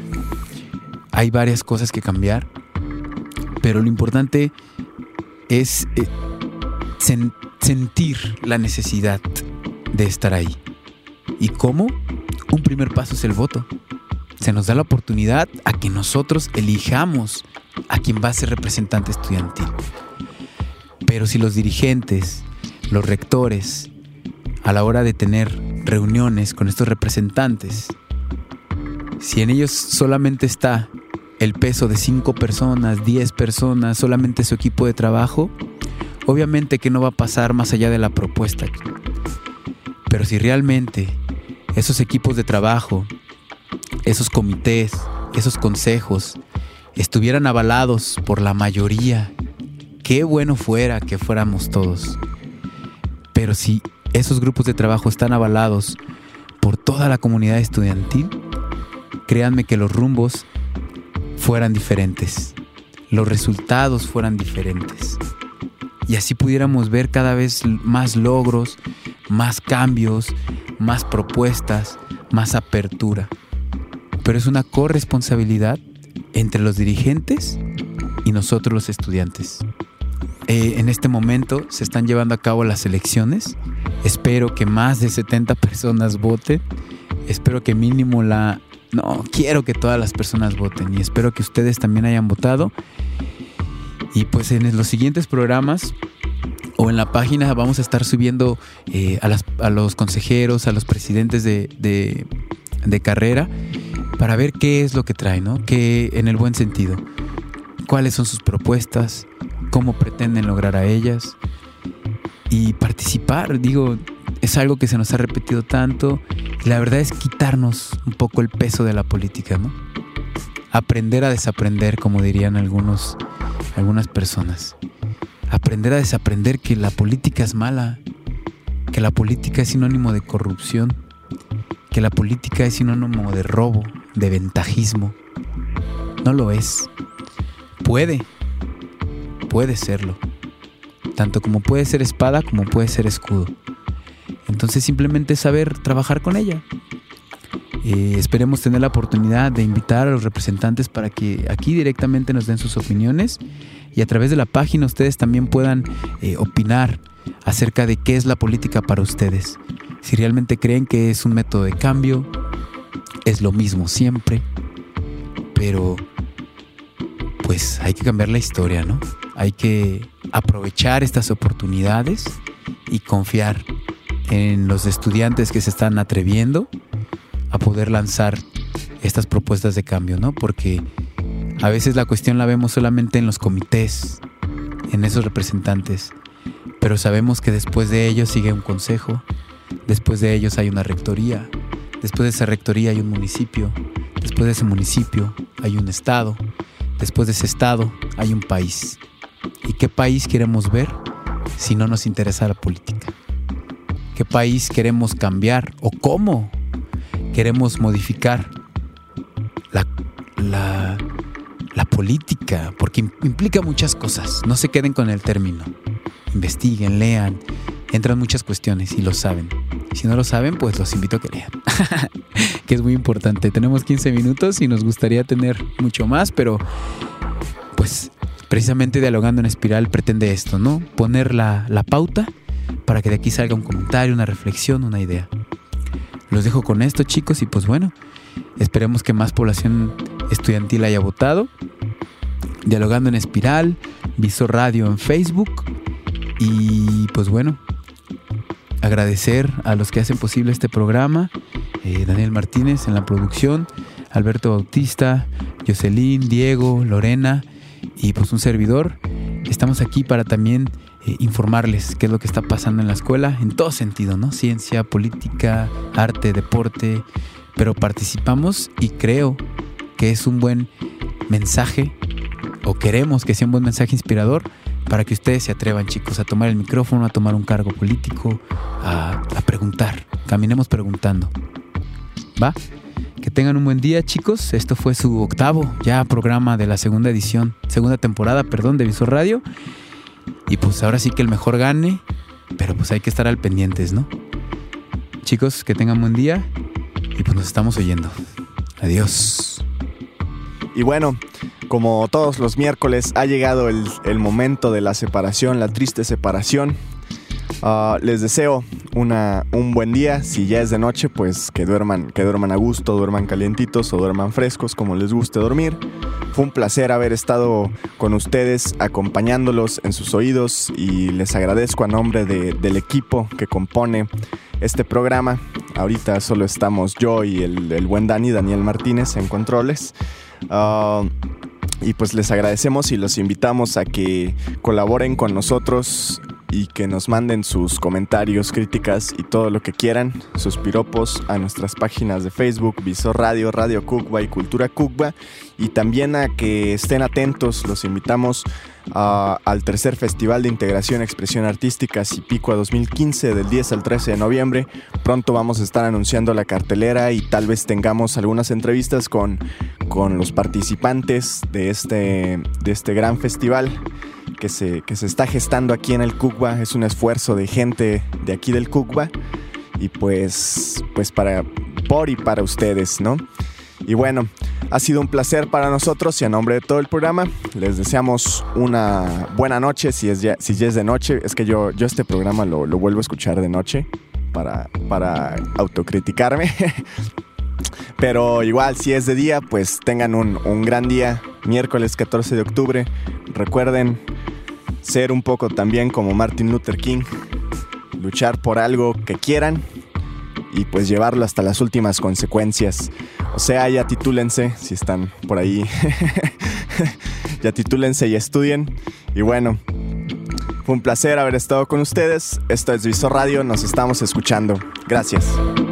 Hay varias cosas que cambiar, pero lo importante es eh, sen- sentir la necesidad de estar ahí. ¿Y cómo? Un primer paso es el voto. Se nos da la oportunidad a que nosotros elijamos a quien va a ser representante estudiantil. Pero si los dirigentes, los rectores, a la hora de tener reuniones con estos representantes, si en ellos solamente está el peso de cinco personas, diez personas, solamente su equipo de trabajo, obviamente que no va a pasar más allá de la propuesta. Pero si realmente esos equipos de trabajo, esos comités, esos consejos estuvieran avalados por la mayoría, qué bueno fuera que fuéramos todos. Pero si esos grupos de trabajo están avalados por toda la comunidad estudiantil, créanme que los rumbos fueran diferentes, los resultados fueran diferentes. Y así pudiéramos ver cada vez más logros, más cambios, más propuestas, más apertura. Pero es una corresponsabilidad entre los dirigentes y nosotros los estudiantes. Eh, en este momento se están llevando a cabo las elecciones. Espero que más de setenta personas voten. Espero que mínimo la... No, quiero que todas las personas voten y espero que ustedes también hayan votado. Y pues en los siguientes programas o en la página vamos a estar subiendo eh, a, las, a los consejeros, a los presidentes de, de, de carrera para ver qué es lo que traen, ¿no? Que en el buen sentido. Cuáles son sus propuestas, cómo pretenden lograr a ellas y participar. Digo, es algo que se nos ha repetido tanto y la verdad es quitarnos un poco el peso de la política, ¿no? Aprender a desaprender, como dirían algunos, algunas personas. Aprender a desaprender que la política es mala, que la política es sinónimo de corrupción, que la política es sinónimo de robo, de ventajismo. No lo es. Puede, puede serlo. Tanto como puede ser espada como puede ser escudo. Entonces simplemente saber trabajar con ella. Eh, esperemos tener la oportunidad de invitar a los representantes para que aquí directamente nos den sus opiniones y a través de la página ustedes también puedan eh, opinar acerca de qué es la política para ustedes. Si realmente creen que es un método de cambio, es lo mismo siempre, pero pues hay que cambiar la historia, ¿no? Hay que aprovechar estas oportunidades y confiar en los estudiantes que se están atreviendo a poder lanzar estas propuestas de cambio, ¿no? Porque a veces la cuestión la vemos solamente en los comités, en esos representantes, pero sabemos que después de ellos sigue un consejo, después de ellos hay una rectoría, después de esa rectoría hay un municipio, después de ese municipio hay un estado, después de ese estado hay un país. ¿Y qué país queremos ver si no nos interesa la política? ¿Qué país queremos cambiar o cómo queremos modificar la, la, la política? Porque implica muchas cosas. No se queden con el término. Investiguen, lean. Entran muchas cuestiones y lo saben. Si no lo saben, pues los invito a que lean. Que es muy importante. Tenemos quince minutos y nos gustaría tener mucho más, pero pues precisamente Dialogando en Espiral pretende esto, ¿no? Poner la, la pauta para que de aquí salga un comentario, una reflexión, una idea. Los dejo con esto, chicos, y pues bueno, esperemos que más población estudiantil haya votado. Dialogando en Espiral, Visor Radio en Facebook. Y pues bueno, agradecer a los que hacen posible este programa. Eh, Daniel Martínez en la producción, Alberto Bautista, Jocelyn, Diego, Lorena y pues un servidor. Estamos aquí para también eh, informarles qué es lo que está pasando en la escuela, en todo sentido, ¿no? Ciencia, política, arte, deporte, pero participamos y creo que es un buen mensaje, o queremos que sea un buen mensaje inspirador para que ustedes se atrevan, chicos, a tomar el micrófono, a tomar un cargo político, a, a preguntar. Caminemos preguntando. ¿Va? Que tengan un buen día, chicos. Esto fue su octavo ya programa de la segunda edición, segunda temporada, perdón, de Visor Radio. Y pues ahora sí que el mejor gane, pero pues hay que estar al pendientes, ¿no? Chicos, que tengan buen día y pues nos estamos oyendo. Adiós. Y bueno, como todos los miércoles, ha llegado el, el momento de la separación, la triste separación. Uh, les deseo una, un buen día. Si ya es de noche, pues que duerman, que duerman a gusto, duerman calientitos o duerman frescos, como les guste dormir. Fue un placer haber estado con ustedes, acompañándolos en sus oídos, y les agradezco a nombre de, del equipo que compone este programa. Ahorita solo estamos yo y el, el buen Dani, Daniel Martínez, en controles. Uh, y pues les agradecemos y los invitamos a que colaboren con nosotros y que nos manden sus comentarios, críticas y todo lo que quieran, sus piropos, a nuestras páginas de Facebook, Visor Radio, Radio Cucba y Cultura Cucba, y también a que estén atentos. Los invitamos uh, al tercer Festival de Integración y Expresión Artística Cipicua dos mil quince, del diez al trece de noviembre. Pronto vamos a estar anunciando la cartelera y tal vez tengamos algunas entrevistas con, con los participantes de este, de este gran festival que se, que se está gestando aquí en el Cucba. Es un esfuerzo de gente de aquí del Cucba, y pues, pues para, por y para ustedes, ¿no? Y bueno, ha sido un placer para nosotros, y a nombre de todo el programa les deseamos una buena noche. Si, es ya, si ya es de noche, es que yo, yo este programa lo, lo vuelvo a escuchar de noche para, para autocriticarme. Pero igual, si es de día, pues tengan un, un gran día. Miércoles catorce de octubre. Recuerden ser un poco también como Martin Luther King, luchar por algo que quieran y pues llevarlo hasta las últimas consecuencias. O sea, ya titúlense si están por ahí. Ya titúlense y estudien. Y bueno, fue un placer haber estado con ustedes. Esto es Visor Radio, nos estamos escuchando. Gracias.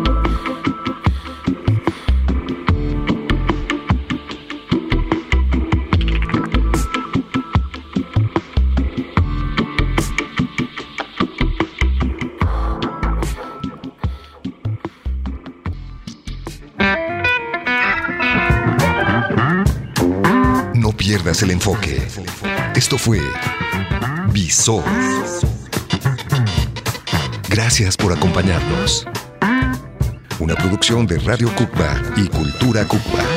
Pierdas el enfoque. Esto fue Visor. Gracias por acompañarnos. Una producción de Radio Cucba y Cultura Cucba.